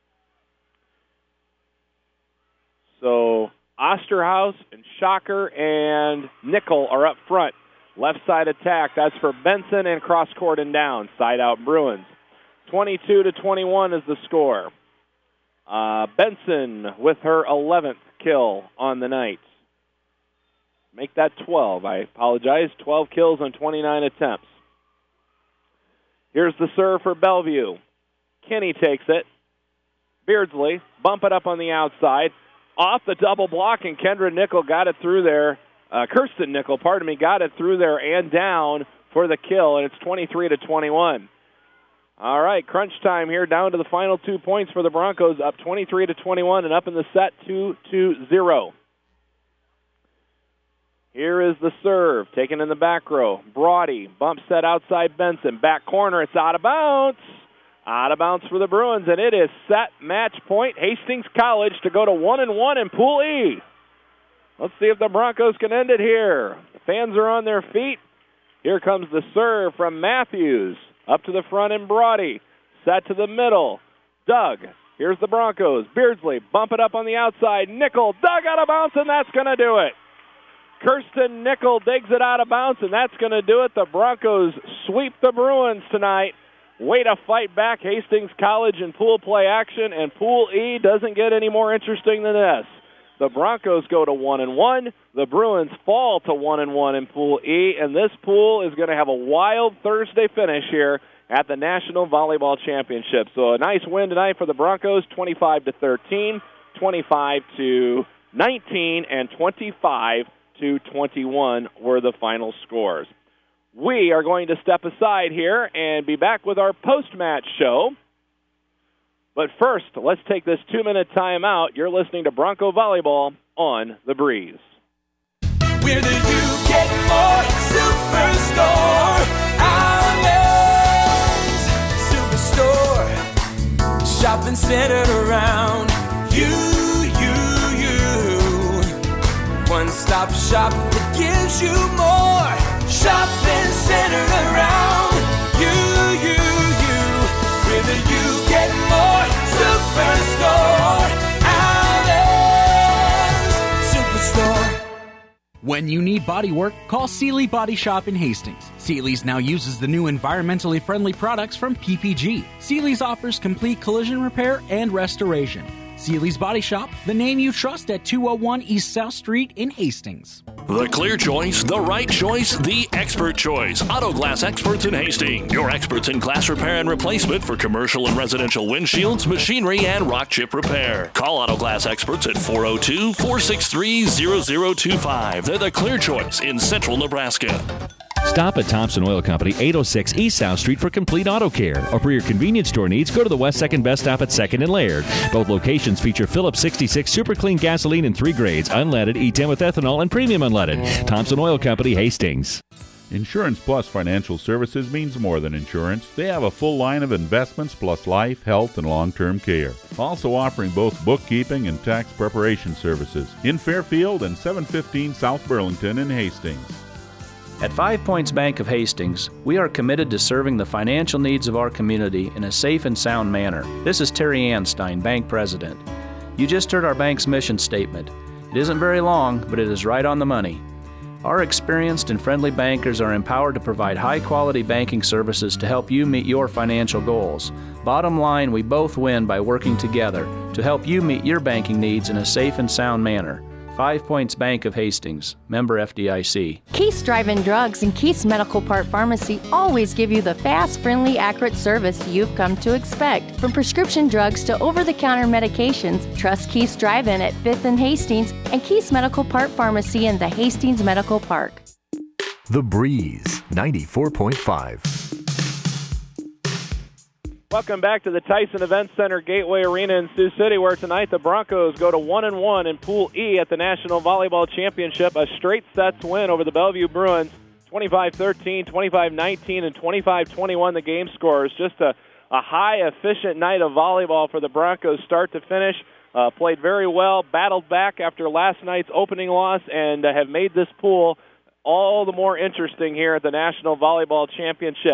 [SPEAKER 4] So Osterhaus and Shocker and Nickel are up front. Left side attack, that's for Benson and cross court and down. Side out Bruins. 22-21 is the score. Benson with her 11th kill on the night. Make that 12. I apologize. 12 kills on 29 attempts. Here's the serve for Bellevue. Kinney takes it. Beardsley, bump it up on the outside. Off the double block, and Kendra Nickel got it through there. Kirsten Nickel, got it through there and down for the kill, and it's 23-21. All right, crunch time here, down to the final 2 points for the Broncos, up 23-21 and up in the set 2-0. Here is the serve, taken in the back row. Brody, bump set outside Benson. Back corner, it's out of bounds. Out of bounds for the Bruins, and it is set match point. Hastings College to go to 1-1 in Pool E. Let's see if the Broncos can end it here. The fans are on their feet. Here comes the serve from Matthews. Up to the front and Brody. Set to the middle. Doug. Here's the Broncos. Beardsley, bump it up on the outside. Nickel, Doug out of bounds, and that's going to do it. Kirsten Nickel digs it out of bounds, and that's going to do it. The Broncos sweep the Bruins tonight. Way to fight back Hastings College in pool play action, and Pool E doesn't get any more interesting than this. The Broncos go to 1-1. The Bruins fall to 1-1 in Pool E, and this pool is going to have a wild Thursday finish here at the National Volleyball Championship. So a nice win tonight for the Broncos, 25-13, 25-19, and 25-21 were the final scores. We are going to step aside here and be back with our post-match show. But first, let's take this 2-minute timeout. You're listening to Bronco Volleyball on The Breeze.
[SPEAKER 6] We're the You Get More Superstore. Outlet Superstore. Shopping centered around you. One-stop shop that gives you more. Shopping centered around you. With a You Get More Superstore. Outlet Superstore.
[SPEAKER 19] When you need body work, call Sealy Body Shop in Hastings. Sealy's now uses the new environmentally friendly products from PPG. Sealy's offers complete collision repair and restoration. Sealy's Body Shop, the name you trust at 201 East South Street in Hastings.
[SPEAKER 21] The clear choice, the right choice, the expert choice. Auto Glass Experts in Hastings. Your experts in glass repair and replacement for commercial and residential windshields, machinery, and rock chip repair. Call Auto Glass Experts at 402-463-0025. They're the clear choice in central Nebraska.
[SPEAKER 22] Stop at Thompson Oil Company, 806 East South Street for complete auto care. Or for your convenience store needs, go to the West 2nd Best Stop at 2nd and Laird. Both locations feature Phillips 66 Super Clean gasoline in 3 grades, unleaded, E10 with ethanol, and premium unleaded. Thompson Oil Company, Hastings.
[SPEAKER 23] Insurance Plus Financial Services means more than insurance. They have a full line of investments plus life, health, and long-term care. Also offering both bookkeeping and tax preparation services in Fairfield and 715 South Burlington in Hastings.
[SPEAKER 24] At 5 Points Bank of Hastings, we are committed to serving the financial needs of our community in a safe and sound manner. This is Terry Anstein, Bank President. You just heard our bank's mission statement. It isn't very long, but it is right on the money. Our experienced and friendly bankers are empowered to provide high-quality banking services to help you meet your financial goals. Bottom line, we both win by working together to help you meet your banking needs in a safe and sound manner. 5 Points Bank of Hastings, member FDIC.
[SPEAKER 8] Keith's Drive-In Drugs and Keith's Medical Part Pharmacy always give you the fast, friendly, accurate service you've come to expect. From prescription drugs to over-the-counter medications, trust Keith's Drive-In at 5th and Hastings and Keith's Medical Part Pharmacy in the Hastings Medical Park.
[SPEAKER 14] The Breeze, 94.5.
[SPEAKER 4] Welcome back to the Tyson Event Center Gateway Arena in Sioux City, where tonight the Broncos go to 1-1 in Pool E at the National Volleyball Championship. A straight sets win over the Bellevue Bruins, 25-13, 25-19, and 25-21 the game scores. Just a high, efficient night of volleyball for the Broncos start to finish. Played very well, battled back after last night's opening loss, and have made this pool all the more interesting here at the National Volleyball Championship.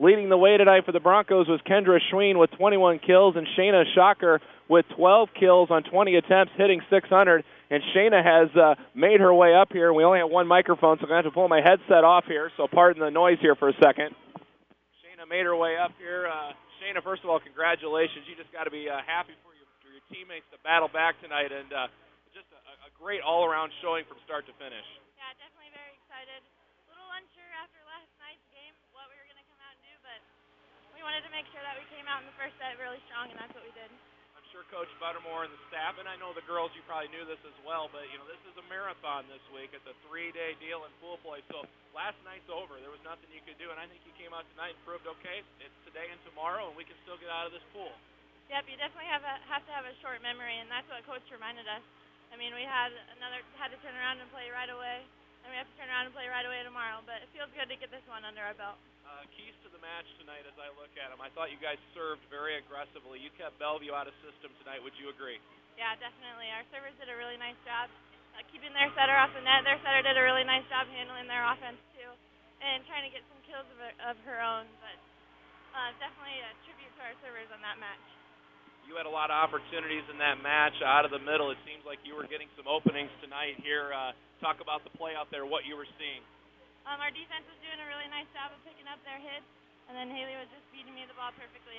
[SPEAKER 4] Leading the way tonight for the Broncos was Kendra Schween with 21 kills, and Shayna Shocker with 12 kills on 20 attempts, hitting 600. And Shayna has made her way up here. We only have one microphone, so I'm going to have to pull my headset off here, so pardon the noise here for a second. Shayna made her way up here. Shayna, first of all, congratulations. You just got to be happy for your teammates to battle back tonight, and just a great all-around showing from start to finish.
[SPEAKER 2] Yeah, definitely very excited. A little unsure after last night's game what we were going to come out and do, but we wanted to make sure that we came out in the first set really strong, and that's what we did.
[SPEAKER 4] I'm sure Coach Buttermore and the staff, and I know the girls, you probably knew this as well, but, this is a marathon this week. It's a 3-day deal in pool play, so last night's over. There was nothing you could do, and I think you came out tonight and proved, okay, it's today and tomorrow, and we can still get out of this pool.
[SPEAKER 2] Yep, you definitely have to have a short memory, and that's what Coach reminded us. I mean, we had to turn around and play right away, and we have to turn around and play right away tomorrow, but it feels good to get this one under our belt.
[SPEAKER 4] Keys to the match tonight as I look at them. I thought you guys served very aggressively. You kept Bellevue out of system tonight. Would you agree?
[SPEAKER 2] Yeah, definitely. Our servers did a really nice job keeping their setter off the net. Their setter did a really nice job handling their offense, too, and trying to get some kills of her own, but definitely a tribute to our servers on that match.
[SPEAKER 4] You had a lot of opportunities in that match out of the middle. It seems like you were getting some openings tonight here. Talk about the play out there, what you were seeing.
[SPEAKER 2] Our defense was doing a really nice job of picking up their hits, and then Haley was just feeding me the ball perfectly.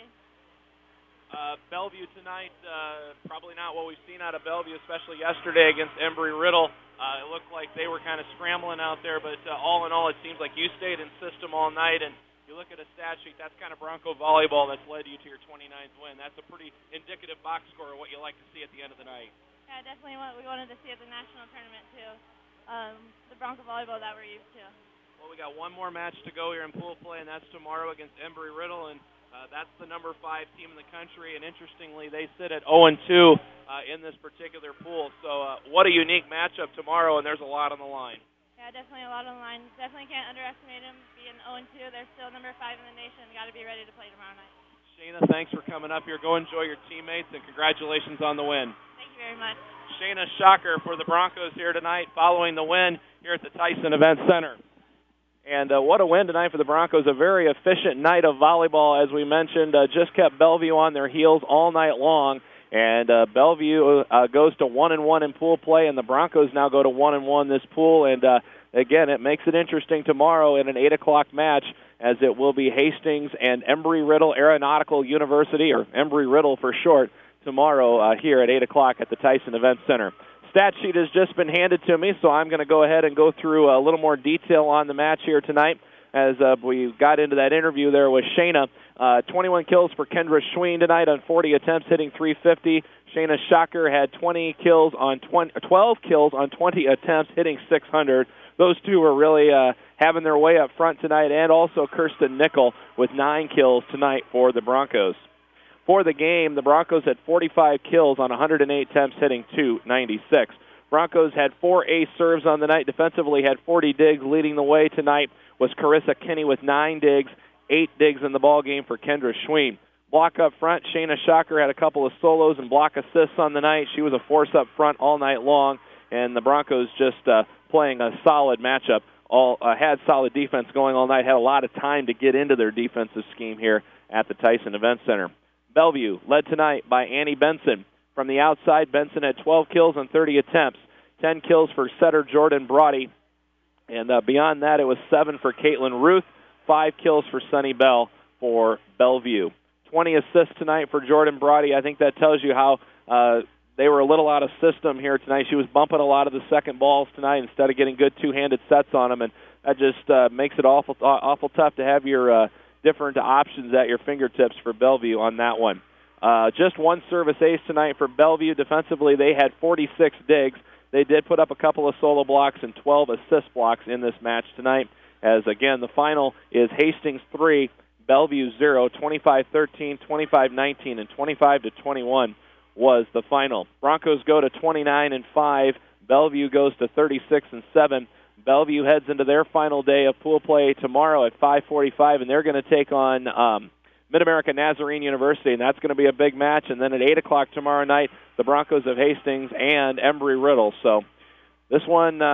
[SPEAKER 4] Bellevue tonight, probably not what we've seen out of Bellevue, especially yesterday against Embry-Riddle. It looked like they were kind of scrambling out there, but all in all, it seems like you stayed in system all night, and you look at a stat sheet, that's kind of Bronco volleyball that's led you to your 29th win. That's a pretty indicative box score of what you like to see at the end of the night.
[SPEAKER 2] Yeah, definitely what we wanted to see at the national tournament, too. The Bronco volleyball that we're used to.
[SPEAKER 4] Well, we got one more match to go here in pool play, and that's tomorrow against Embry-Riddle, and that's the number 5 team in the country, and interestingly, they sit at 0-2 in this particular pool. So what a unique matchup tomorrow, and there's a lot on the line.
[SPEAKER 2] Yeah, definitely a lot on the line. Definitely can't underestimate them. Being 0-2, they're still number 5 in the nation. Got to be ready to play tomorrow night.
[SPEAKER 4] Shayna, thanks for coming up here. Go enjoy your teammates, and congratulations on the win.
[SPEAKER 2] Thank you very much.
[SPEAKER 4] Shayna Shocker for the Broncos here tonight following the win here at the Tyson Event Center. And what a win tonight for the Broncos. A very efficient night of volleyball, as we mentioned. Just kept Bellevue on their heels all night long. And Bellevue goes to 1-1 in pool play, and the Broncos now go to 1-1 this pool. And, again, it makes it interesting tomorrow in an 8 o'clock match, as it will be Hastings and Embry-Riddle Aeronautical University, or Embry-Riddle for short, tomorrow here at 8 o'clock at the Tyson Event Center. Stat sheet has just been handed to me, so I'm going to go ahead and go through a little more detail on the match here tonight. As we got into that interview there with Shayna, 21 kills for Kendra Schween tonight on 40 attempts, hitting 350. Shayna Shocker had 12 kills on 20 attempts, hitting 600. Those two were really having their way up front tonight, and also Kirsten Nickel with 9 kills tonight for the Broncos. For the game, the Broncos had 45 kills on 108 attempts, hitting 296. Broncos had 4 ace serves on the night. Defensively had 40 digs. Leading the way tonight was Carissa Kinney with 9 digs, 8 digs in the ball game for Kendra Schween. Block up front, Shayna Shocker had a couple of solos and block assists on the night. She was a force up front all night long, and the Broncos just playing a solid matchup. Had solid defense going all night, had a lot of time to get into their defensive scheme here at the Tyson Event Center. Bellevue led tonight by Annie Benson. From the outside, Benson had 12 kills on 30 attempts, 10 kills for setter Jordan Brody, and beyond that it was 7 for Caitlin Ruth, 5 kills for Sunny Bell for Bellevue. 20 assists tonight for Jordan Brody. I think that tells you how they were a little out of system here tonight. She was bumping a lot of the second balls tonight instead of getting good two-handed sets on them, and that just makes it awful tough to have your different options at your fingertips for Bellevue on that one. Just one service ace tonight for Bellevue. Defensively, they had 46 digs. They did put up a couple of solo blocks and 12 assist blocks in this match tonight. As, again, the final is Hastings 3, Bellevue 0, 25-13, 25-19, and 25-21 was the final. Broncos go to 29-5. Bellevue goes to 36-7. Bellevue heads into their final day of pool play tomorrow at 5:45, and they're going to take on Mid-America Nazarene University, and that's going to be a big match. And then at 8 o'clock tomorrow night, the Broncos of Hastings and Embry-Riddle. So this one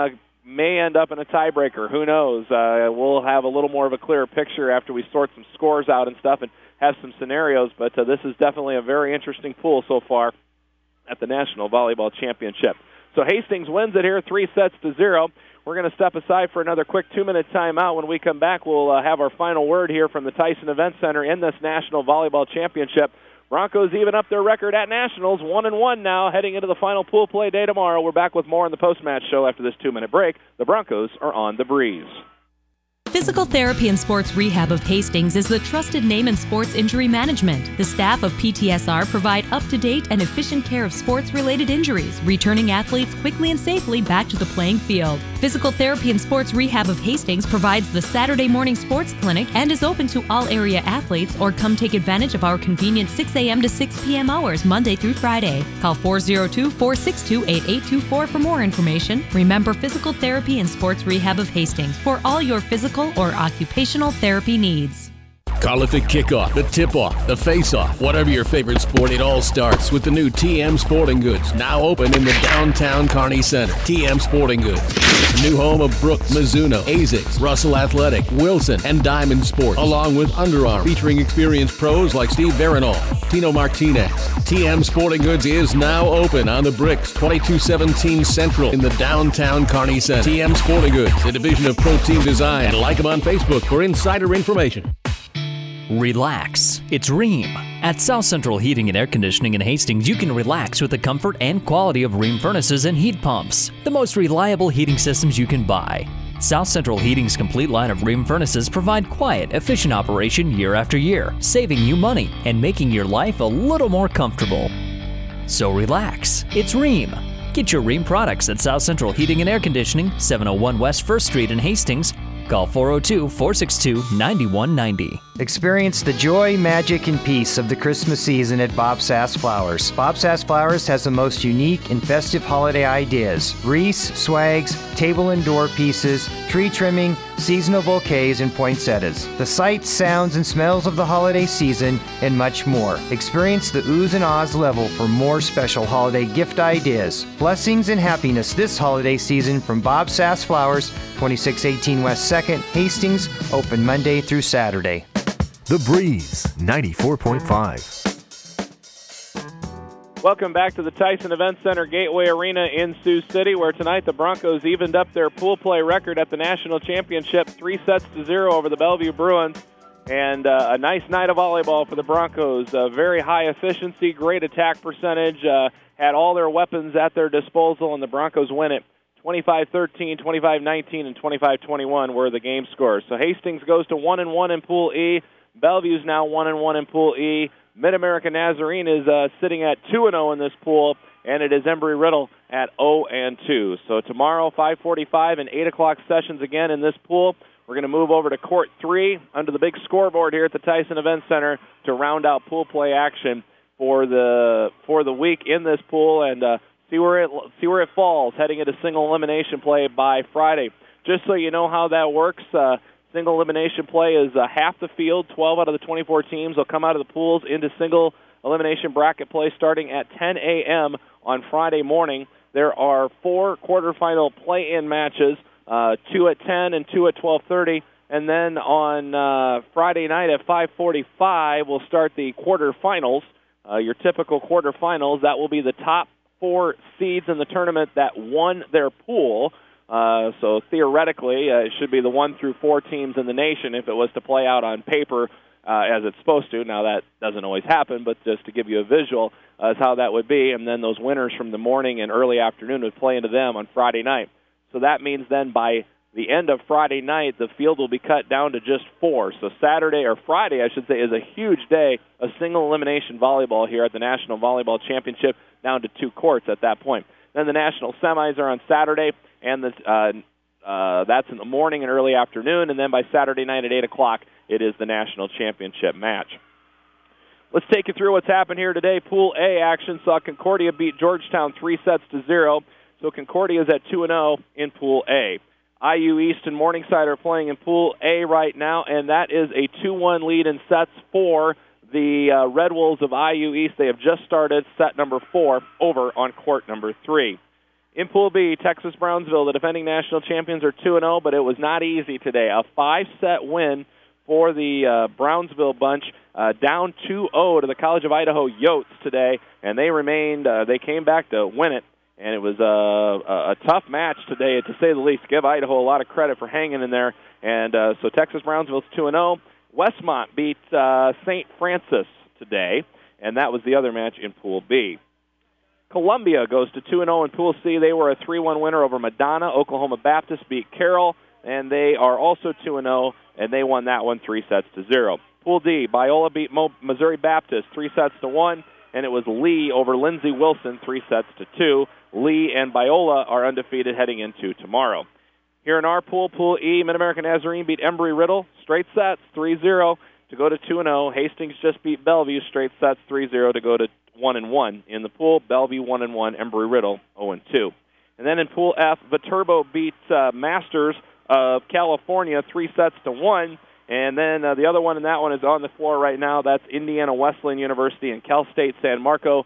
[SPEAKER 4] may end up in a tiebreaker. Who knows? We'll have a little more of a clearer picture after we sort some scores out and stuff and have some scenarios, but this is definitely a very interesting pool so far at the National Volleyball Championship. So Hastings wins it here 3-0. We're going to step aside for another quick 2-minute timeout. When we come back, we'll have our final word here from the Tyson Event Center in this National Volleyball Championship. Broncos even up their record at Nationals, 1-1 now, heading into the final pool play day tomorrow. We're back with more on the post-match show after this 2-minute break. The Broncos are on the breeze.
[SPEAKER 5] Physical Therapy and Sports Rehab of Hastings is the trusted name in sports injury management. The staff of PTSR provide up-to-date and efficient care of sports-related injuries, returning athletes quickly and safely back to the playing field. Physical Therapy and Sports Rehab of Hastings provides the Saturday morning sports clinic and is open to all area athletes, or come take advantage of our convenient 6 a.m. to 6 p.m. hours Monday through Friday. Call 402-462-8824 for more information. Remember, Physical Therapy and Sports Rehab of Hastings for all your physical or occupational therapy needs.
[SPEAKER 7] Call it the kickoff, the tip-off, the face-off. Whatever your favorite sport, it all starts with the new TM Sporting Goods, now open in the downtown Kearney Center. TM Sporting Goods, new home of Brooks, Mizuno, ASICS, Russell Athletic, Wilson, and Diamond Sports, along with Under Armour, featuring experienced pros like Steve Veronal, Tino Martinez. TM Sporting Goods is now open on the Bricks, 2217 Central in the downtown Kearney Center. TM Sporting Goods, a division of Pro Team Design, and like them on Facebook for insider information.
[SPEAKER 10] Relax. It's Rheem. At South Central Heating and Air Conditioning in Hastings, you can relax with the comfort and quality of Rheem furnaces and heat pumps, the most reliable heating systems you can buy. South Central Heating's complete line of Rheem furnaces provide quiet, efficient operation year after year, saving you money and making your life a little more comfortable. So relax. It's Rheem. Get your Rheem products at South Central Heating and Air Conditioning, 701 West 1st Street in Hastings. Call 402-462-9190.
[SPEAKER 9] Experience the joy, magic, and peace of the Christmas season at Bob Sass Flowers. Bob Sass Flowers has the most unique and festive holiday ideas: wreaths, swags, table and door pieces, tree trimming, seasonal bouquets, and poinsettias. The sights, sounds, and smells of the holiday season, and much more. Experience the oohs and ahs level for more special holiday gift ideas. Blessings and happiness this holiday season from Bob Sass Flowers, 2618 West 2nd, Hastings, open Monday through Saturday.
[SPEAKER 14] The Breeze, 94.5.
[SPEAKER 4] Welcome back to the Tyson Event Center Gateway Arena in Sioux City, where tonight the Broncos evened up their pool play record at the National Championship, 3-0 over the Bellevue Bruins. And a nice night of volleyball for the Broncos. Very high efficiency, great attack percentage, had all their weapons at their disposal, and the Broncos win it. 25-13, 25-19, and 25-21 were the game scores. So Hastings goes to 1-1 in Pool E. Bellevue's now 1-1 in Pool E. Mid-America Nazarene is sitting at 2-0 in this pool, and it is Embry-Riddle at 0-2. So tomorrow, 5:45 and 8 o'clock sessions again in this pool. We're going to move over to Court 3 under the big scoreboard here at the Tyson Event Center to round out pool play action for the week in this pool and see where it falls heading into single elimination play by Friday. Just so you know how that works, single elimination play is half the field. 12 out of the 24 teams will come out of the pools into single elimination bracket play starting at 10 a.m. on Friday morning. There are 4 quarterfinal play-in matches, 2 at 10 and 2 at 12:30. And then on Friday night at 5:45, we'll start the quarterfinals, your typical quarterfinals. That will be the top 4 seeds in the tournament that won their pool. So theoretically, it should be the 1 through 4 teams in the nation if it was to play out on paper as it's supposed to. Now, that doesn't always happen, but just to give you a visual as how that would be. And then those winners from the morning and early afternoon would play into them on Friday night. So that means then by the end of Friday night, the field will be cut down to just 4. So Saturday, or Friday, I should say, is a huge day of single elimination volleyball here at the National Volleyball Championship, down to 2 courts at that point. Then the national semis are on Saturday, and that's in the morning and early afternoon, and then by Saturday night at 8 o'clock, it is the national championship match. Let's take you through what's happened here today. Pool A action saw Concordia beat Georgetown 3-0, so Concordia is at 2-0 in Pool A. IU East and Morningside are playing in Pool A right now, and that is a 2-1 lead in sets for the Red Wolves of IU East. They have just started set number 4 over on court number 3. In Pool B, Texas Brownsville, the defending national champions, are 2-0, but it was not easy today. A 5-set win for the Brownsville bunch, down 2-0 to the College of Idaho Yotes today, and they came back to win it, and it was a tough match today, to say the least. Give Idaho a lot of credit for hanging in there, and so Texas Brownsville's 2-0. Westmont beat St. Francis today, and that was the other match in Pool B. Columbia goes to 2-0 in Pool C. They were a 3-1 winner over Madonna. Oklahoma Baptist beat Carroll, and they are also 2-0, and they won that one 3-0. Pool D, Biola beat Missouri Baptist 3-1, and it was Lee over Lindsey Wilson 3-2. Lee and Biola are undefeated heading into tomorrow. Here in our pool, Pool E, Mid-American Nazarene beat Embry-Riddle straight sets 3-0 to go to 2-0. Hastings just beat Bellevue straight sets 3-0 to go to 1-1 in the pool. Bellevue 1-1, Embry-Riddle 0-2. And then in Pool F, Viterbo beat Masters of California 3-1. And then the other one in that one is on the floor right now. That's Indiana Wesleyan University and Cal State San Marcos,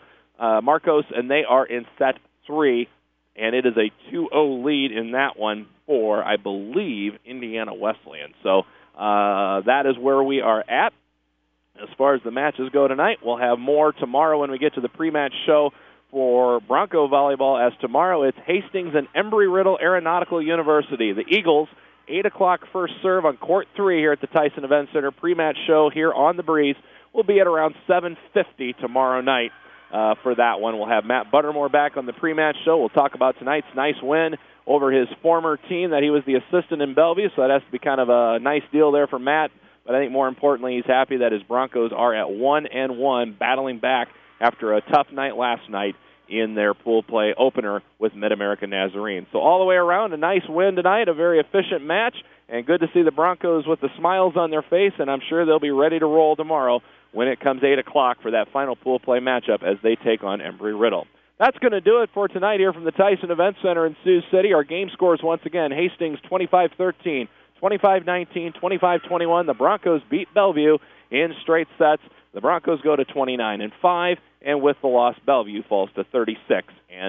[SPEAKER 4] and they are in set 3. And it is a 2-0 lead in that one for, I believe, Indiana Wesleyan. So that is where we are at. As far as the matches go tonight, we'll have more tomorrow when we get to the pre-match show for Bronco volleyball, as tomorrow it's Hastings and Embry-Riddle Aeronautical University. The Eagles, 8 o'clock first serve on Court 3 here at the Tyson Event Center. Pre-match show here on the Breeze will be at around 7:50 tomorrow night for that one. We'll have Matt Buttermore back on the pre-match show. We'll talk about tonight's nice win over his former team that he was the assistant in Bellevue, so that has to be kind of a nice deal there for Matt. But I think more importantly, he's happy that his Broncos are at 1-1, battling back after a tough night last night in their pool play opener with Mid-American Nazarene. So all the way around, a nice win tonight, a very efficient match, and good to see the Broncos with the smiles on their face, and I'm sure they'll be ready to roll tomorrow when it comes 8 o'clock for that final pool play matchup as they take on Embry-Riddle. That's going to do it for tonight here from the Tyson Event Center in Sioux City. Our game scores once again, Hastings 25-13. 25-19, 25-21. The Broncos beat Bellevue in straight sets. The Broncos go to 29-5, and with the loss, Bellevue falls to 36-10.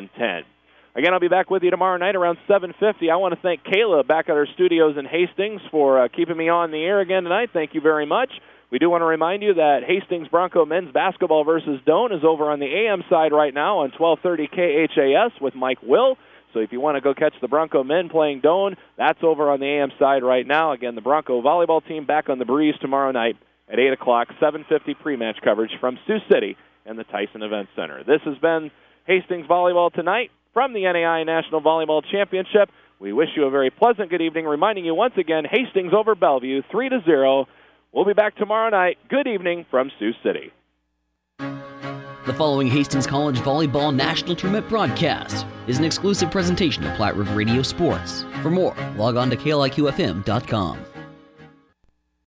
[SPEAKER 4] Again, I'll be back with you tomorrow night around 7:50. I want to thank Kayla back at our studios in Hastings for keeping me on the air again tonight. Thank you very much. We do want to remind you that Hastings Bronco men's basketball versus Doane is over on the AM side right now on 1230 KHAS with Mike Will. So if you want to go catch the Bronco men playing Doane, that's over on the AM side right now. Again, the Bronco volleyball team back on the Breeze tomorrow night at 8 o'clock, 7:50 pre-match coverage from Sioux City and the Tyson Event Center. This has been Hastings Volleyball Tonight from the NAI National Volleyball Championship. We wish you a very pleasant good evening, reminding you once again, Hastings over Bellevue, 3-0. We'll be back tomorrow night. Good evening from Sioux City.
[SPEAKER 3] The following Hastings College Volleyball National Tournament broadcast is an exclusive presentation of Platte River Radio Sports. For more, log on to KLIQFM.com.